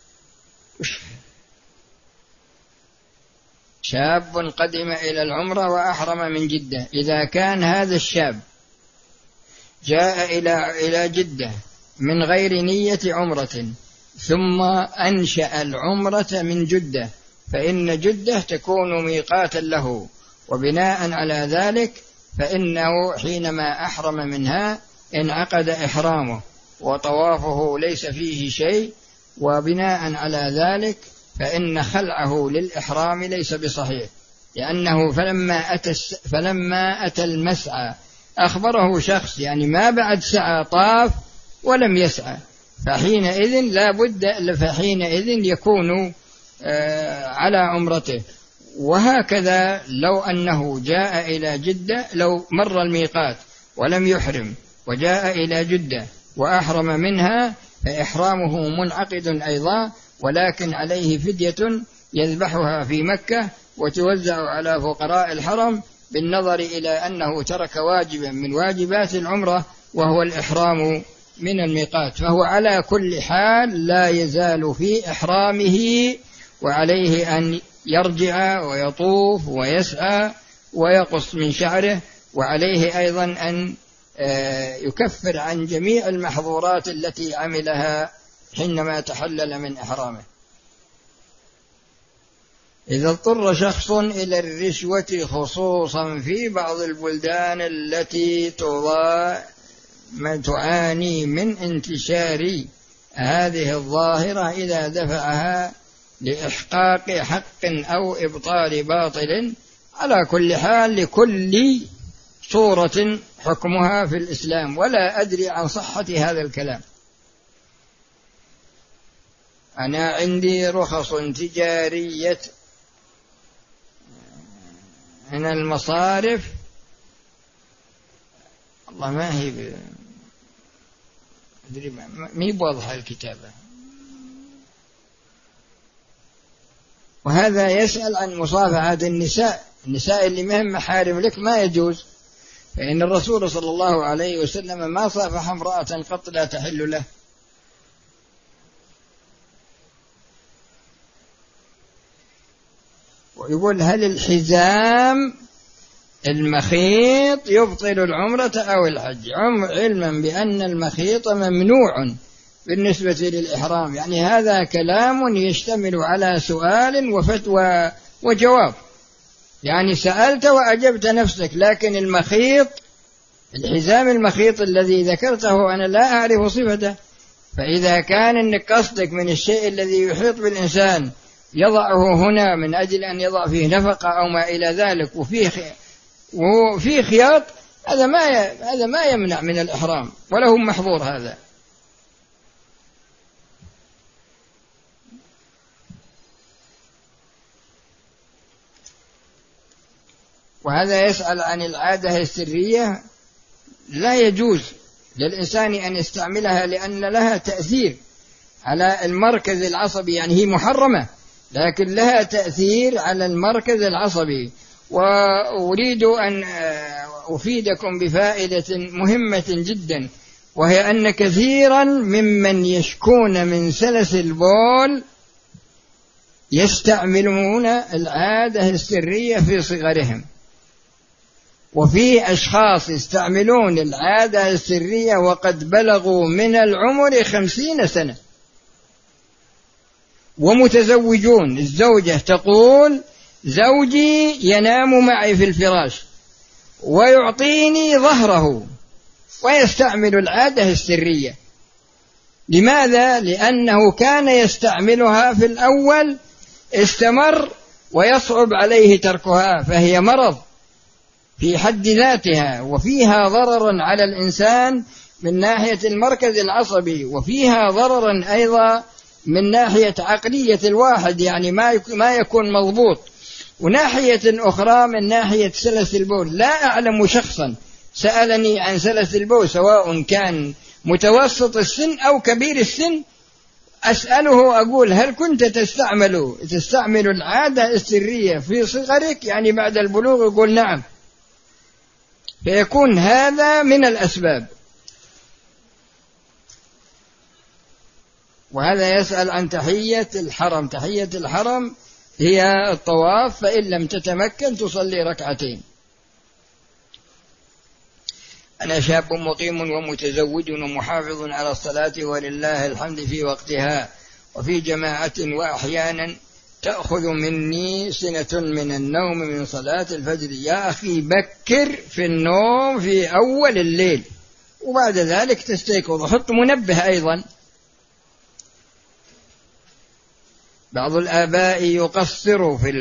شاب قدم إلى العمرة وأحرم من جدة، إذا كان هذا الشاب جاء إلى إلى جدة من غير نية عمرة ثم أنشأ العمرة من جدة، فإن جدة تكون ميقاتا له، وبناء على ذلك فإنه حينما أحرم منها انعقد إحرامه وطوافه ليس فيه شيء، وبناء على ذلك فإن خلعه للإحرام ليس بصحيح، لأنه فلما أتى فلما أتى المسعى أخبره شخص، يعني ما بعد سعى طاف ولم يسعى، فحينئذ لا بد فحينئذ يكون على عمرته. وهكذا لو أنه جاء إلى جدة، لو مر الميقات ولم يحرم وجاء إلى جدة وأحرم منها فإحرامه منعقد أيضا، ولكن عليه فدية يذبحها في مكة وتوزع على فقراء الحرم، بالنظر إلى أنه ترك واجبا من واجبات العمرة وهو الإحرام من الميقات، فهو على كل حال لا يزال في إحرامه، وعليه أن يرجع ويطوف ويسعى ويقص من شعره، وعليه أيضا أن يكفر عن جميع المحظورات التي عملها حينما تحلل من إحرامه. إذا اضطر شخص إلى الرشوة خصوصا في بعض البلدان التي ما تعاني من انتشار هذه الظاهرة إذا دفعها لإحقاق حق أو إبطال باطل. على كل حال لكل صورة حكمها في الإسلام، ولا أدري عن صحة هذا الكلام. أنا عندي رخص تجارية من المصارف، الله ما هي ب... أدري ما هي بواضحة الكتابة. وهذا يسأل عن مصافحة النساء، النساء اللي مهم محارم لك ما يجوز، فإن الرسول صلى الله عليه وسلم ما صافح امرأة قط لا تحل له. ويقول هل الحزام المخيط يبطل العمرة أو الحج؟ علما بأن المخيط ممنوع بالنسبة للإحرام، يعني هذا كلام يشتمل على سؤال وفتوى وجواب، يعني سألت وأجبت نفسك. لكن المخيط، الحزام المخيط الذي ذكرته أنا لا أعرف صفته، فإذا كان إنك قصدك من الشيء الذي يحيط بالإنسان يضعه هنا من أجل أن يضع فيه نفقة أو ما إلى ذلك وفيه وفيه خياط، هذا ما هذا ما يمنع من الإحرام وله محظور هذا. وهذا يسأل عن العادة السرية، لا يجوز للإنسان أن يستعملها لأن لها تأثير على المركز العصبي، يعني هي محرمة لكن لها تأثير على المركز العصبي. وأريد أن أفيدكم بفائدة مهمة جدا، وهي أن كثيرا ممن يشكون من سلس البول يستعملون العادة السرية في صغرهم، وفي أشخاص يستعملون العادة السرية وقد بلغوا من العمر خمسين سنة ومتزوجون. الزوجة تقول زوجي ينام معي في الفراش ويعطيني ظهره، ويستعمل العادة السرية. لماذا؟ لأنه كان يستعملها في الأول، استمر ويصعب عليه تركها، فهي مرض في حد ذاتها، وفيها ضرر على الإنسان من ناحية المركز العصبي، وفيها ضرر أيضا من ناحية عقلية الواحد، يعني ما يكون مضبوط. وناحية أخرى من ناحية سلس البول، لا أعلم شخصا سألني عن سلس البول سواء كان متوسط السن أو كبير السن، أسأله أقول هل كنت تستعمل تستعمل العادة السرية في صغرك يعني بعد البلوغ؟ يقول نعم. فيكون هذا من الأسباب. وهذا يسأل عن تحية الحرم. تحية الحرم هي الطواف، فإن لم تتمكن تصلي ركعتين. أنا شاب مقيم ومتزوج ومحافظ على الصلاة ولله الحمد في وقتها وفي جماعة، وأحيانا تأخذ مني سنة من النوم من صلاة الفجر. يا أخي بكر في النوم في أول الليل وبعد ذلك تستيقظ، حط منبه أيضا. بعض الآباء يقصر في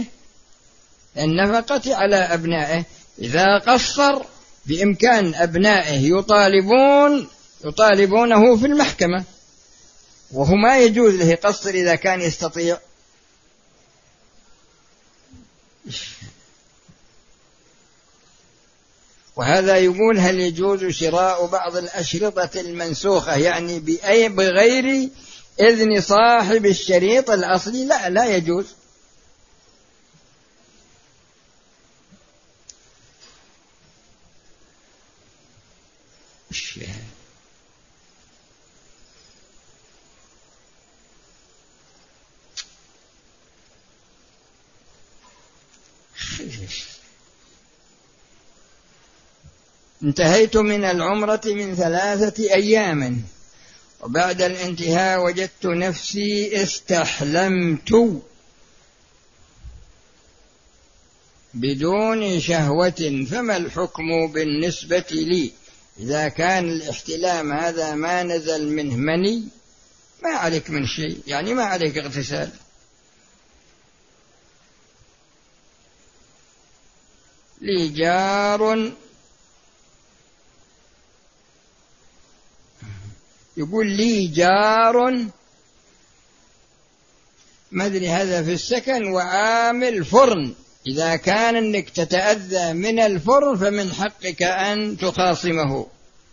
النفقة على أبنائه، إذا قصر بإمكان أبنائه يطالبون يطالبونه في المحكمة، وهو ما يجوز له يقصر إذا كان يستطيع. وهذا يقول هل يجوز شراء بعض الأشرطة المنسوخة يعني بأي بغير إذن صاحب الشريط الأصلي؟ لا لا يجوز. انتهيت من العمرة من ثلاثة أيام، وبعد الانتهاء وجدت نفسي استحلمت بدون شهوة، فما الحكم بالنسبة لي؟ إذا كان الاحتلام هذا ما نزل منه مني ما عليك من شيء، يعني ما عليك اغتسال. لي جار يقول لي جار ما أدري هذا في السكن وعامل فرن، إذا كان أنك تتأذى من الفرن فمن حقك أن تخاصمه.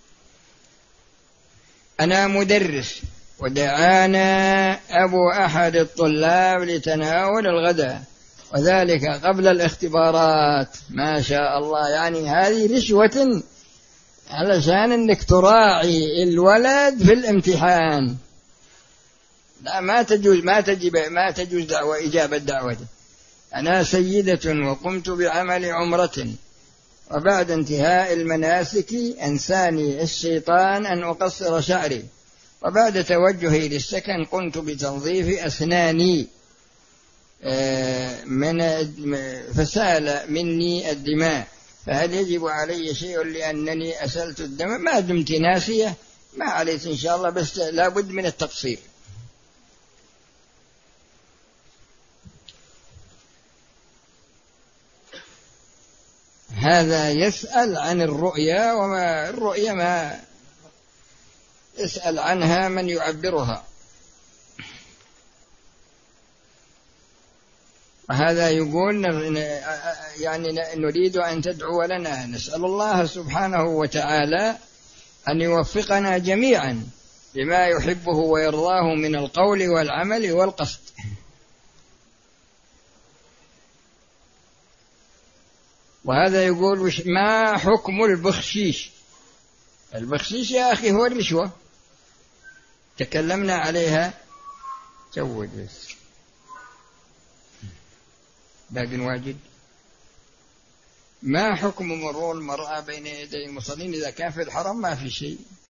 أنا مدرس ودعانا أبو أحد الطلاب لتناول الغداء وذلك قبل الاختبارات، ما شاء الله، يعني هذه رشوة علشان أنك تراعي الولد في الامتحان. لا، ما تجوز ما تجب ما تجوز دعوة إجابة دعوته. أنا سيدة وقمت بعمل عمرة وبعد انتهاء المناسك أنساني الشيطان أن أقصر شعري، وبعد توجهي للسكن قمت بتنظيف أسناني من فسال مني الدماء، فهل يجب علي شيء لأنني أسلت الدم؟ ما دمت ناسية ما عليك إن شاء الله، بس لابد من التقصير. هذا يسأل عن الرؤيا، وما الرؤيا ما يسأل عنها من يعبرها. وهذا يقول يعني نريد أن تدعو لنا، نسأل الله سبحانه وتعالى أن يوفقنا جميعا لما يحبه ويرضاه من القول والعمل والقصد. وهذا يقول ما حكم البخشيش؟ البخشيش يا أخي هو الرشوة، تكلمنا عليها جود بس باقي واجد. ما حكم مرور المرأة بين يدي المصلين إذا كان في الحرم؟ ما في شيء.